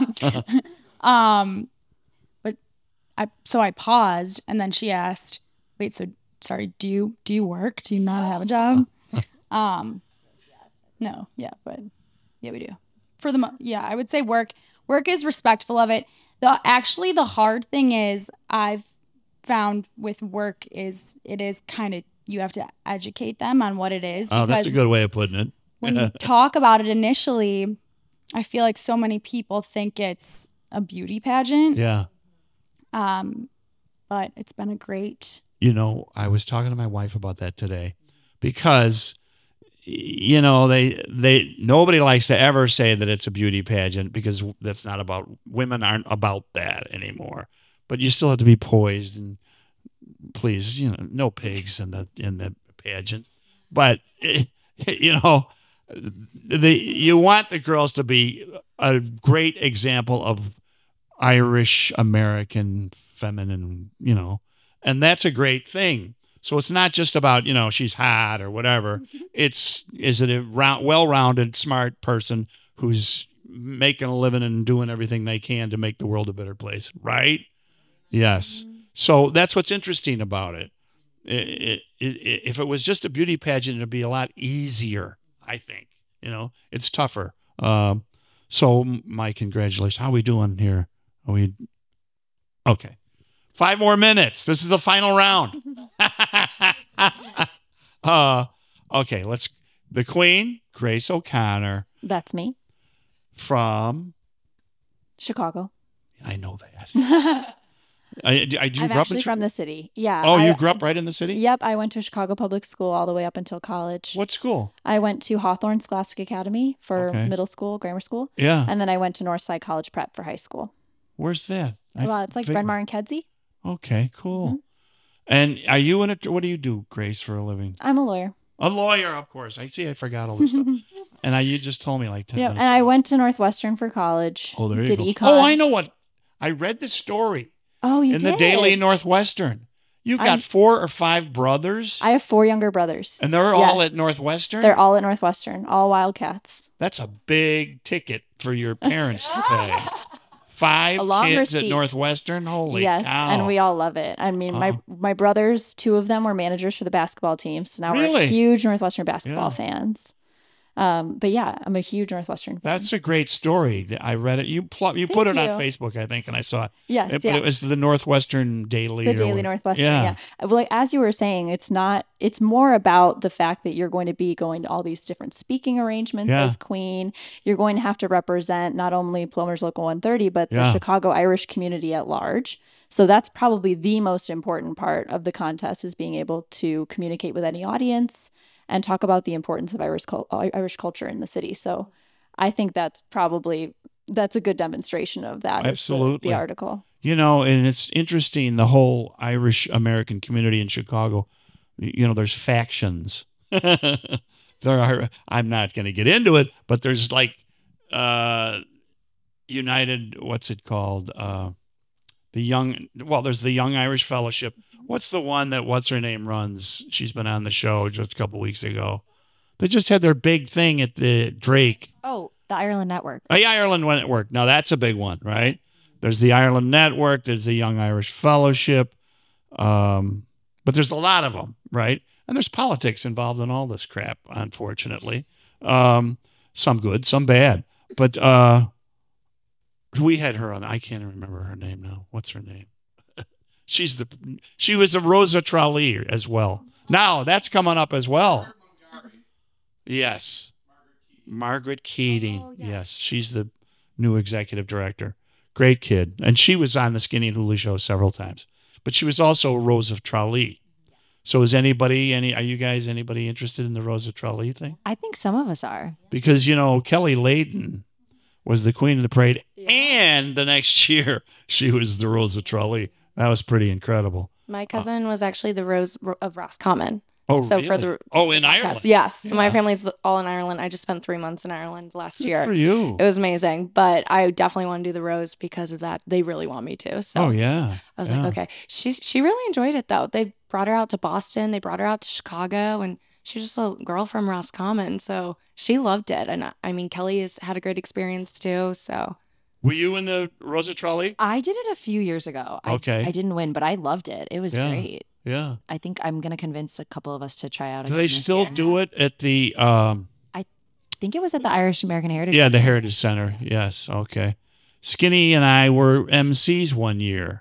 But I paused, and then she asked, "Wait, so sorry, do you work? Do you not have a job?" No, but we do. I would say work is respectful of it. The hard thing is I've found with work is it is kind of, you have to educate them on what it is. Oh, that's a good way of putting it. When you talk about it initially, I feel like so many people think it's a beauty pageant. Yeah. But it's been a great. I was talking to my wife about that today because nobody likes to ever say that it's a beauty pageant because that's not about, women aren't about that anymore. But you still have to be poised and please, no pigs in the pageant. But you want the girls to be a great example of Irish American feminine, and that's a great thing. So it's not just about, she's hot or whatever. Is it a well-rounded, smart person who's making a living and doing everything they can to make the world a better place, right? Yes. So that's what's interesting about it. If it was just a beauty pageant, it'd be a lot easier, I think. It's tougher. So my congratulations. How are we doing here? Okay. 5 more minutes. This is the final round. Okay, the Queen, Grace O'Connor. That's me. From Chicago. I know that. I'm actually from the city. Yeah. Oh, you grew up right in the city? Yep. I went to Chicago Public School all the way up until college. What school? I went to Hawthorne Scholastic Academy for middle school, grammar school. Yeah. And then I went to Northside College Prep for high school. Where's that? Well, it's like Bryn Mawr and Kedzie. Okay, cool. Mm-hmm. And are you in it? What do you do, Grace, for a living? I'm a lawyer. A lawyer, of course. I see. I forgot all this stuff. And you just told me like 10 minutes ago. And I went to Northwestern for college. Oh, there you did go. Econ. Oh, I know what. I read the story. Oh, you did? In the Daily Northwestern. You got 4 or 5 brothers? I have 4 younger brothers. And they're all at Northwestern? They're all at Northwestern, all Wildcats. That's a big ticket for your parents to pay. 5 kids at Northwestern? Holy cow. And we all love it. I mean, my brothers, 2 of them were managers for the basketball team. So now we're huge Northwestern basketball fans. But yeah, I'm a huge Northwestern fan. That's a great story. I read it. You put it on Facebook, I think, and I saw it. Yes, But it was the Northwestern Daily. The Daily Northwestern, yeah. Well, as you were saying, it's more about the fact that you're going to be going to all these different speaking arrangements as Queen. You're going to have to represent not only Plumbers Local 130, but the Chicago Irish community at large. So that's probably the most important part of the contest, is being able to communicate with any audience and talk about the importance of Irish culture in the city. So I think that's a good demonstration of that. Absolutely. The article. And it's interesting, the whole Irish American community in Chicago, there's factions. I'm not going to get into it, but there's like United, what's it called? There's the Young Irish Fellowship. What's the one that what's-her-name runs? She's been on the show just a couple weeks ago. They just had their big thing at the Drake. Oh, the Ireland Network. The Ireland Network. Now, that's a big one, right? There's the Ireland Network. There's the Young Irish Fellowship. But there's a lot of them, right? And there's politics involved in all this crap, unfortunately. Some good, some bad. But we had her on. I can't remember her name now. What's her name? She was a Rosa Tralli as well. Now that's coming up as well. Yes. Margaret Keating. Oh, yes. She's the new executive director. Great kid. And she was on the Skinny and Hooley show several times. But she was also Rosa Tralli. So is anybody interested in the Rosa Tralli thing? I think some of us are. Because, Kelly Layden was the Queen of the Parade. Yeah. And the next year she was the Rosa Tralli. That was pretty incredible. My cousin was actually the Rose of Roscommon. Oh, so really? In Ireland? Yes. So my family's all in Ireland. I just spent 3 months in Ireland last year. Good for you. It was amazing. But I definitely want to do the Rose because of that. They really want me to. So I was like, okay. She really enjoyed it, though. They brought her out to Boston. They brought her out to Chicago. And she's just a girl from Roscommon. So she loved it. And I mean, Kelly has had a great experience, too. So... Were you in the Rosa Tralli? I did it a few years ago. Okay. I didn't win, but I loved it. It was great. Yeah. I think I'm going to convince a couple of us to try out. Do they still do it at the... I think it was at the Irish American Heritage Center. Yeah, the Heritage Center. Yes. Okay. Skinny and I were MCs one year.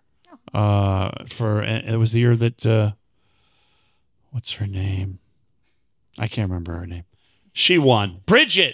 It was the year that... what's her name? I can't remember her name. She won. Bridget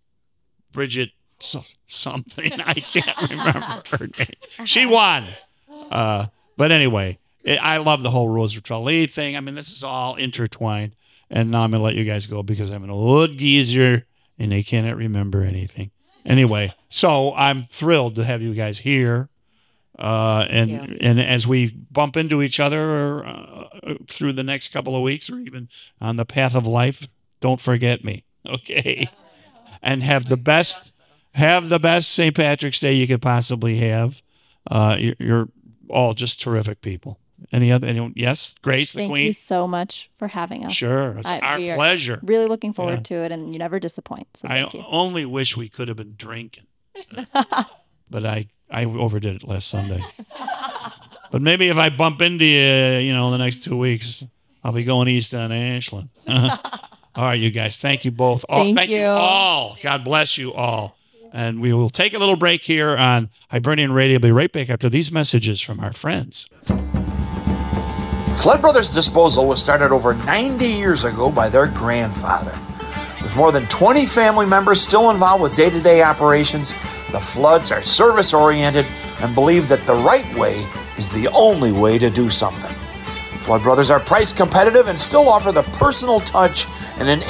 something. I can't remember her name. She won. But anyway, I love the whole Rosa Tralli thing. I mean, this is all intertwined. And now I'm going to let you guys go because I'm an old geezer and I cannot remember anything. Anyway, so I'm thrilled to have you guys here. And as we bump into each other through the next couple of weeks or even on the path of life, don't forget me. Okay. And have the best St. Patrick's Day you could possibly have. You're all just terrific people. Anyone? Yes, Grace, the Queen. Thank you so much for having us. Sure, it's our pleasure. Really looking forward to it, and you never disappoint. So thank you. I only wish we could have been drinking, but I overdid it last Sunday. But maybe if I bump into you, in the next 2 weeks, I'll be going east on Ashland. All right, you guys. Thank you both. Thank you all. God bless you all. And we will take a little break here on Hibernian Radio. We'll be right back after these messages from our friends. Flood Brothers Disposal was started over 90 years ago by their grandfather. With more than 20 family members still involved with day-to-day operations, the Floods are service-oriented and believe that the right way is the only way to do something. Flood Brothers are price competitive and still offer the personal touch and an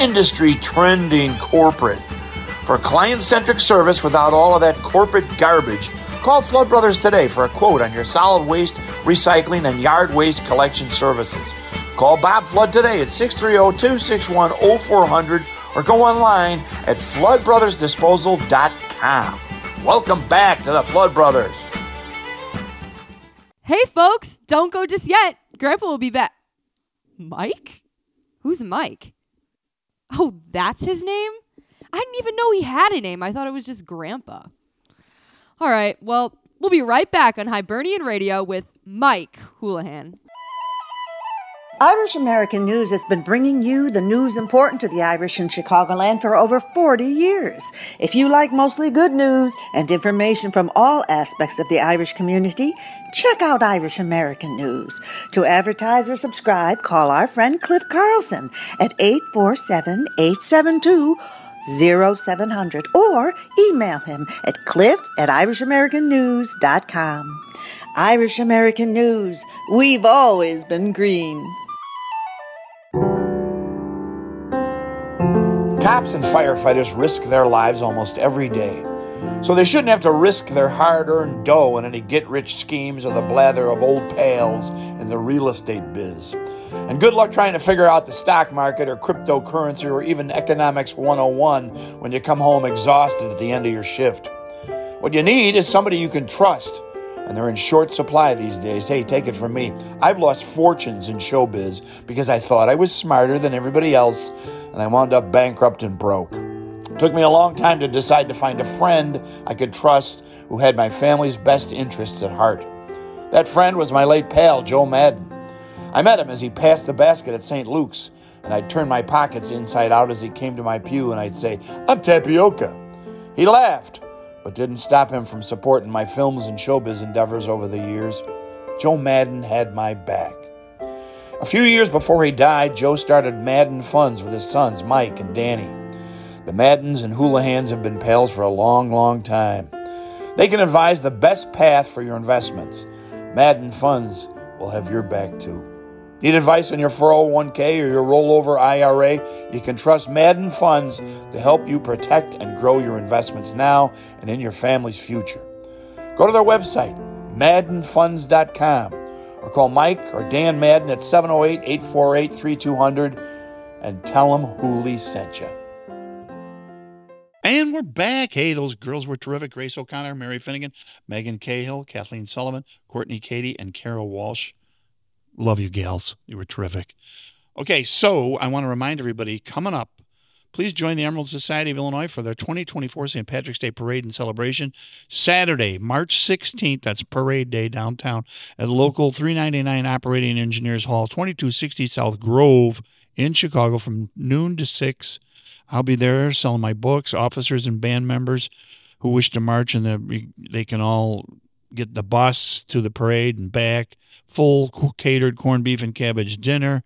industry-trending corporate. For client-centric service without all of that corporate garbage, Call Flood Brothers today for a quote on your solid waste, recycling, and yard waste collection services. Call Bob Flood today at 630-261-0400 or go online at floodbrothersdisposal.com. Welcome back to the Flood Brothers. Hey, folks, don't go just yet. Grandpa will be back. Mike? Who's Mike? Oh, that's his name? I didn't even know he had a name. I thought it was just Grandpa. All right, well, we'll be right back on Hibernian Radio with Mike Houlihan. Irish American News has been bringing you the news important to the Irish in Chicagoland for over 40 years. If you like mostly good news and information from all aspects of the Irish community, check out Irish American News. To advertise or subscribe, call our friend Cliff Carlson at 847-872-0700 or email him at cliff@irishamericannews.com. Irish American News, we've always been green. Cops and firefighters risk their lives almost every day, so they shouldn't have to risk their hard-earned dough in any get-rich schemes or the blather of old pals in the real estate biz. And good luck trying to figure out the stock market or cryptocurrency or even economics 101 when you come home exhausted at the end of your shift. What you need is somebody you can trust, and they're in short supply these days. Hey, take it from me. I've lost fortunes in showbiz because I thought I was smarter than everybody else, and I wound up bankrupt and broke. It took me a long time to decide to find a friend I could trust who had my family's best interests at heart. That friend was my late pal, Joe Madden. I met him as he passed the basket at St. Luke's, and I'd turn my pockets inside out as he came to my pew, and I'd say, "I'm tapioca." He laughed, but didn't stop him from supporting my films and showbiz endeavors over the years. Joe Madden had my back. A few years before he died, Joe started Madden Funds with his sons, Mike and Danny. The Maddens and Houlihans have been pals for a long, long time. They can advise the best path for your investments. Madden Funds will have your back too. Need advice on your 401k or your rollover IRA? You can trust Madden Funds to help you protect and grow your investments now and in your family's future. Go to their website, maddenfunds.com, or call Mike or Dan Madden at 708-848-3200 and tell them Hooli sent you. And we're back. Hey, those girls were terrific. Grace O'Connor, Mary Finnegan, Megan Cahill, Kathleen Sullivan, Courtney Katie, and Carol Walsh. Love you, gals. You were terrific. Okay, so I want to remind everybody, coming up, please join the Emerald Society of Illinois for their 2024 St. Patrick's Day Parade and Celebration. Saturday, March 16th, that's Parade Day downtown at local 399 Operating Engineers Hall, 2260 South Grove in Chicago from noon to 6. I'll be there selling my books. Officers and band members who wish to march, and they can all get the bus to the parade and back. Full catered corned beef and cabbage dinner.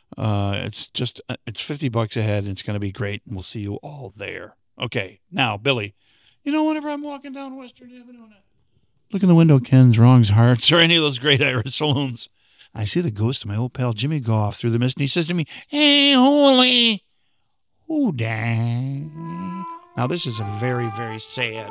It's $50 a head, and it's going to be great, and we'll see you all there. Okay, now, Billy, whenever I'm walking down Western Avenue and I look in the window of Ken's, Wrong's Hearts, or any of those great Irish saloons, I see the ghost of my old pal Jimmy Goff through the mist, and he says to me, "Hey, Holy, who died?" Now, this is a very, very sad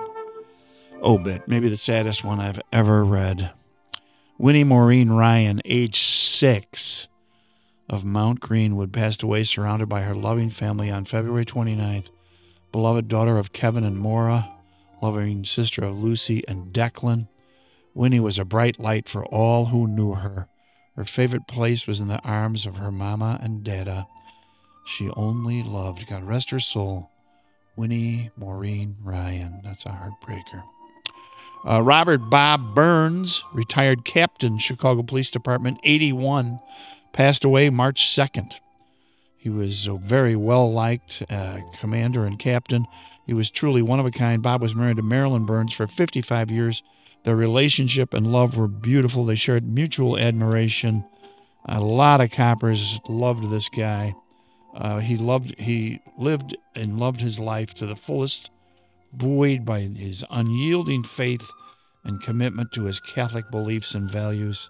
obit, maybe the saddest one I've ever read. Winnie Maureen Ryan, age 6, of Mount Greenwood, passed away surrounded by her loving family on February 29th. Beloved daughter of Kevin and Maura, loving sister of Lucy and Declan. Winnie was a bright light for all who knew her. Her favorite place was in the arms of her mama and dada. She only loved, God rest her soul, Winnie Maureen Ryan. That's a heartbreaker. Robert Bob Burns, retired captain, Chicago Police Department, 81, passed away March 2nd. He was a very well-liked commander and captain. He was truly one of a kind. Bob was married to Marilyn Burns for 55 years. Their relationship and love were beautiful. They shared mutual admiration. A lot of coppers loved this guy. He lived and loved his life to the fullest, buoyed by his unyielding faith and commitment to his Catholic beliefs and values.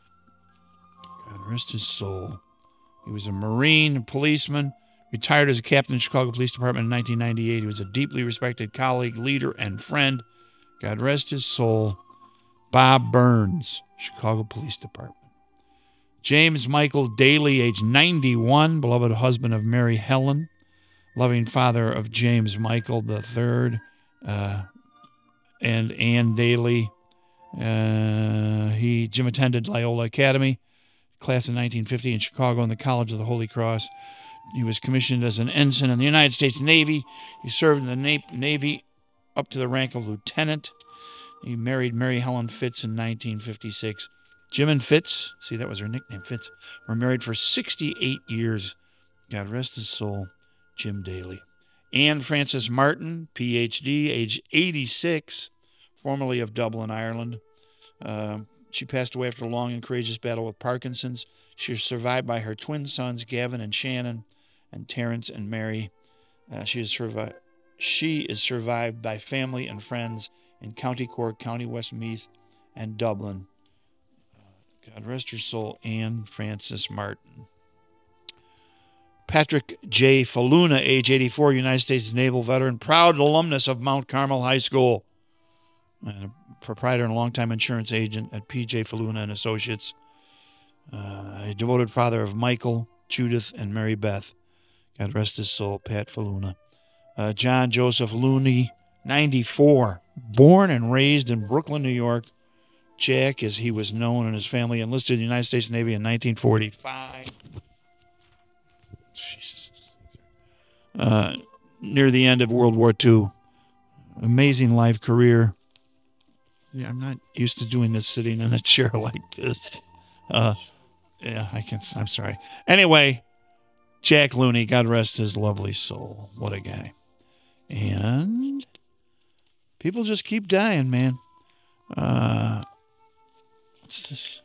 God rest his soul. He was a Marine, a policeman, retired as a captain in the Chicago Police Department in 1998. He was a deeply respected colleague, leader, and friend. God rest his soul. Bob Burns, Chicago Police Department. James Michael Daly, age 91, beloved husband of Mary Helen, loving father of James Michael III and Ann Daly. Jim attended Loyola Academy, class in 1950 in Chicago and the College of the Holy Cross. He was commissioned as an ensign in the United States Navy. He served in the Navy up to the rank of lieutenant. He married Mary Helen Fitz in 1956. Jim and Fitz, see, that was her nickname, Fitz, were married for 68 years. God rest his soul, Jim Daly. Anne Frances Martin, Ph.D., age 86, formerly of Dublin, Ireland. She passed away after a long and courageous battle with Parkinson's. She was survived by her twin sons, Gavin and Shannon, and Terrence and Mary. She is survived by family and friends in County Cork, County Westmeath, and Dublin. God rest her soul, Anne Frances Martin. Patrick J. Faluna, age 84, United States Naval veteran, proud alumnus of Mount Carmel High School, and a proprietor and longtime insurance agent at P.J. Faluna and Associates. A devoted father of Michael, Judith, and Mary Beth. God rest his soul, Pat Faluna. John Joseph Looney, 94, born and raised in Brooklyn, New York. Jack, as he was known, and his family enlisted in the United States Navy in 1945. Jesus. Near the end of World War II. Amazing life career. Yeah, I'm not used to doing this sitting in a chair like this. I'm sorry. Anyway, Jack Looney, God rest his lovely soul. What a guy. And people just keep dying, man. What's this?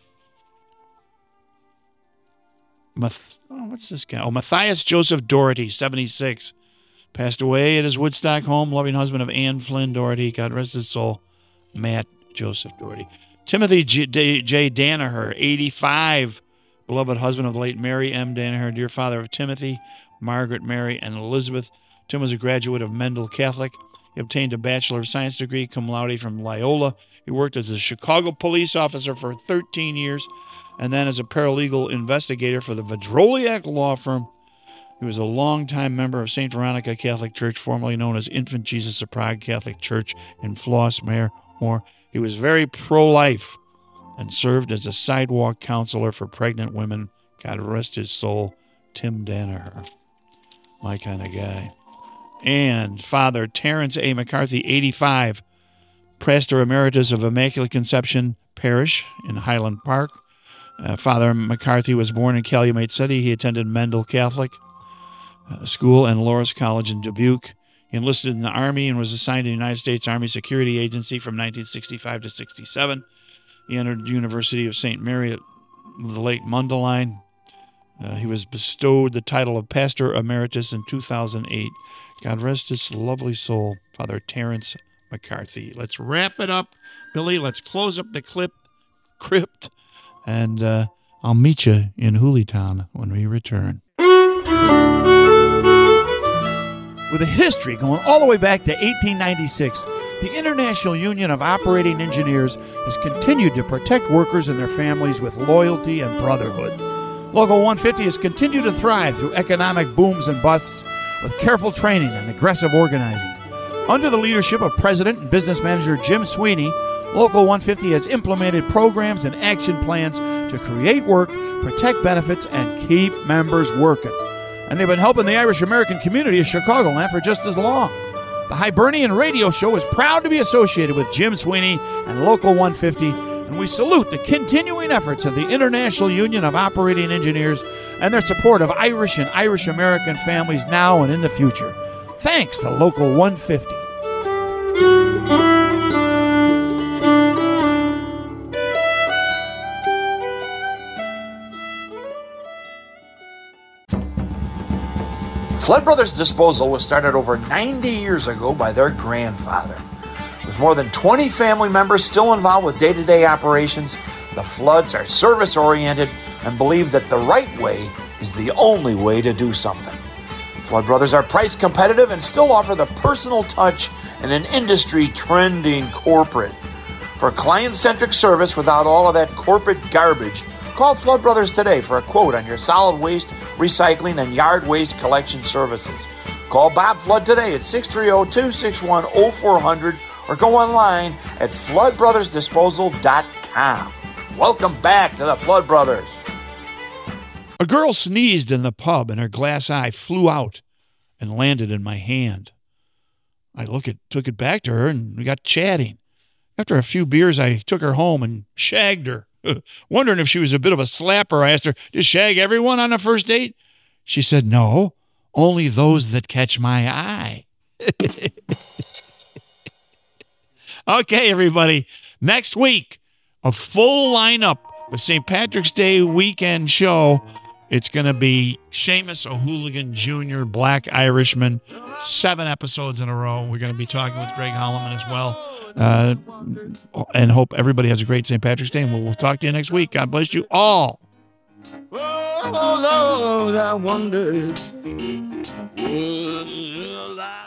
What's this guy? Matthias Joseph Doherty, 76. Passed away at his Woodstock home, loving husband of Anne Flynn Doherty. God rest his soul, Matt Joseph Doherty. Timothy J. Danaher, 85. Beloved husband of the late Mary M. Danaher, dear father of Timothy, Margaret, Mary, and Elizabeth. Tim was a graduate of Mendel Catholic. He obtained a Bachelor of Science degree, cum laude, from Loyola. He worked as a Chicago police officer for 13 years and then as a paralegal investigator for the Vedroliak law firm. He was a longtime member of St. Veronica Catholic Church, formerly known as Infant Jesus of Prague Catholic Church in Flossmore. He was very pro-life and served as a sidewalk counselor for pregnant women. God rest his soul, Tim Danaher. My kind of guy. And Father Terrence A. McCarthy, 85, Pastor Emeritus of Immaculate Conception Parish in Highland Park. Father McCarthy was born in Calumet City. He attended Mendel Catholic School and Loras College in Dubuque. He enlisted in the Army and was assigned to the United States Army Security Agency from 1965 to 67. He entered the University of St. Mary at the Lake Mundelein. He was bestowed the title of Pastor Emeritus in 2008. God rest his lovely soul, Father Terrence McCarthy. Let's wrap it up, Billy. Let's close up the crypt, and I'll meet you in Hooleytown when we return. With a history going all the way back to 1896, the International Union of Operating Engineers has continued to protect workers and their families with loyalty and brotherhood. Local 150 has continued to thrive through economic booms and busts with careful training and aggressive organizing. Under the leadership of President and Business Manager Jim Sweeney, Local 150 has implemented programs and action plans to create work, protect benefits, and keep members working. And they've been helping the Irish American community of Chicagoland for just as long. The Hibernian Radio Show is proud to be associated with Jim Sweeney and Local 150, and we salute the continuing efforts of the International Union of Operating Engineers and their support of Irish and Irish American families now and in the future. Thanks to Local 150. Flood Brothers Disposal was started over 90 years ago by their grandfather. With more than 20 family members still involved with day-to-day operations, the Floods are service-oriented and believe that the right way is the only way to do something. Flood Brothers are price competitive and still offer the personal touch and an industry-trending corporate. For client-centric service without all of that corporate garbage, call Flood Brothers today for a quote on your solid waste, recycling, and yard waste collection services. Call Bob Flood today at 630-261-0400 or go online at floodbrothersdisposal.com. Welcome back to the Flood Brothers. A girl sneezed in the pub and her glass eye flew out and landed in my hand. I took it back to her and we got chatting. After a few beers, I took her home and shagged her. Wondering if she was a bit of a slapper, I asked her, "Do you shag everyone on a first date?" She said, "No, only those that catch my eye." Okay, everybody. Next week, a full lineup, the St. Patrick's Day weekend show. It's going to be Seamus O'Hooligan Jr., Black Irishman, 7 episodes in a row. We're going to be talking with Greg Holloman as well. And hope everybody has a great St. Patrick's Day. And we'll talk to you next week. God bless you all. Oh, Lord, I wonder.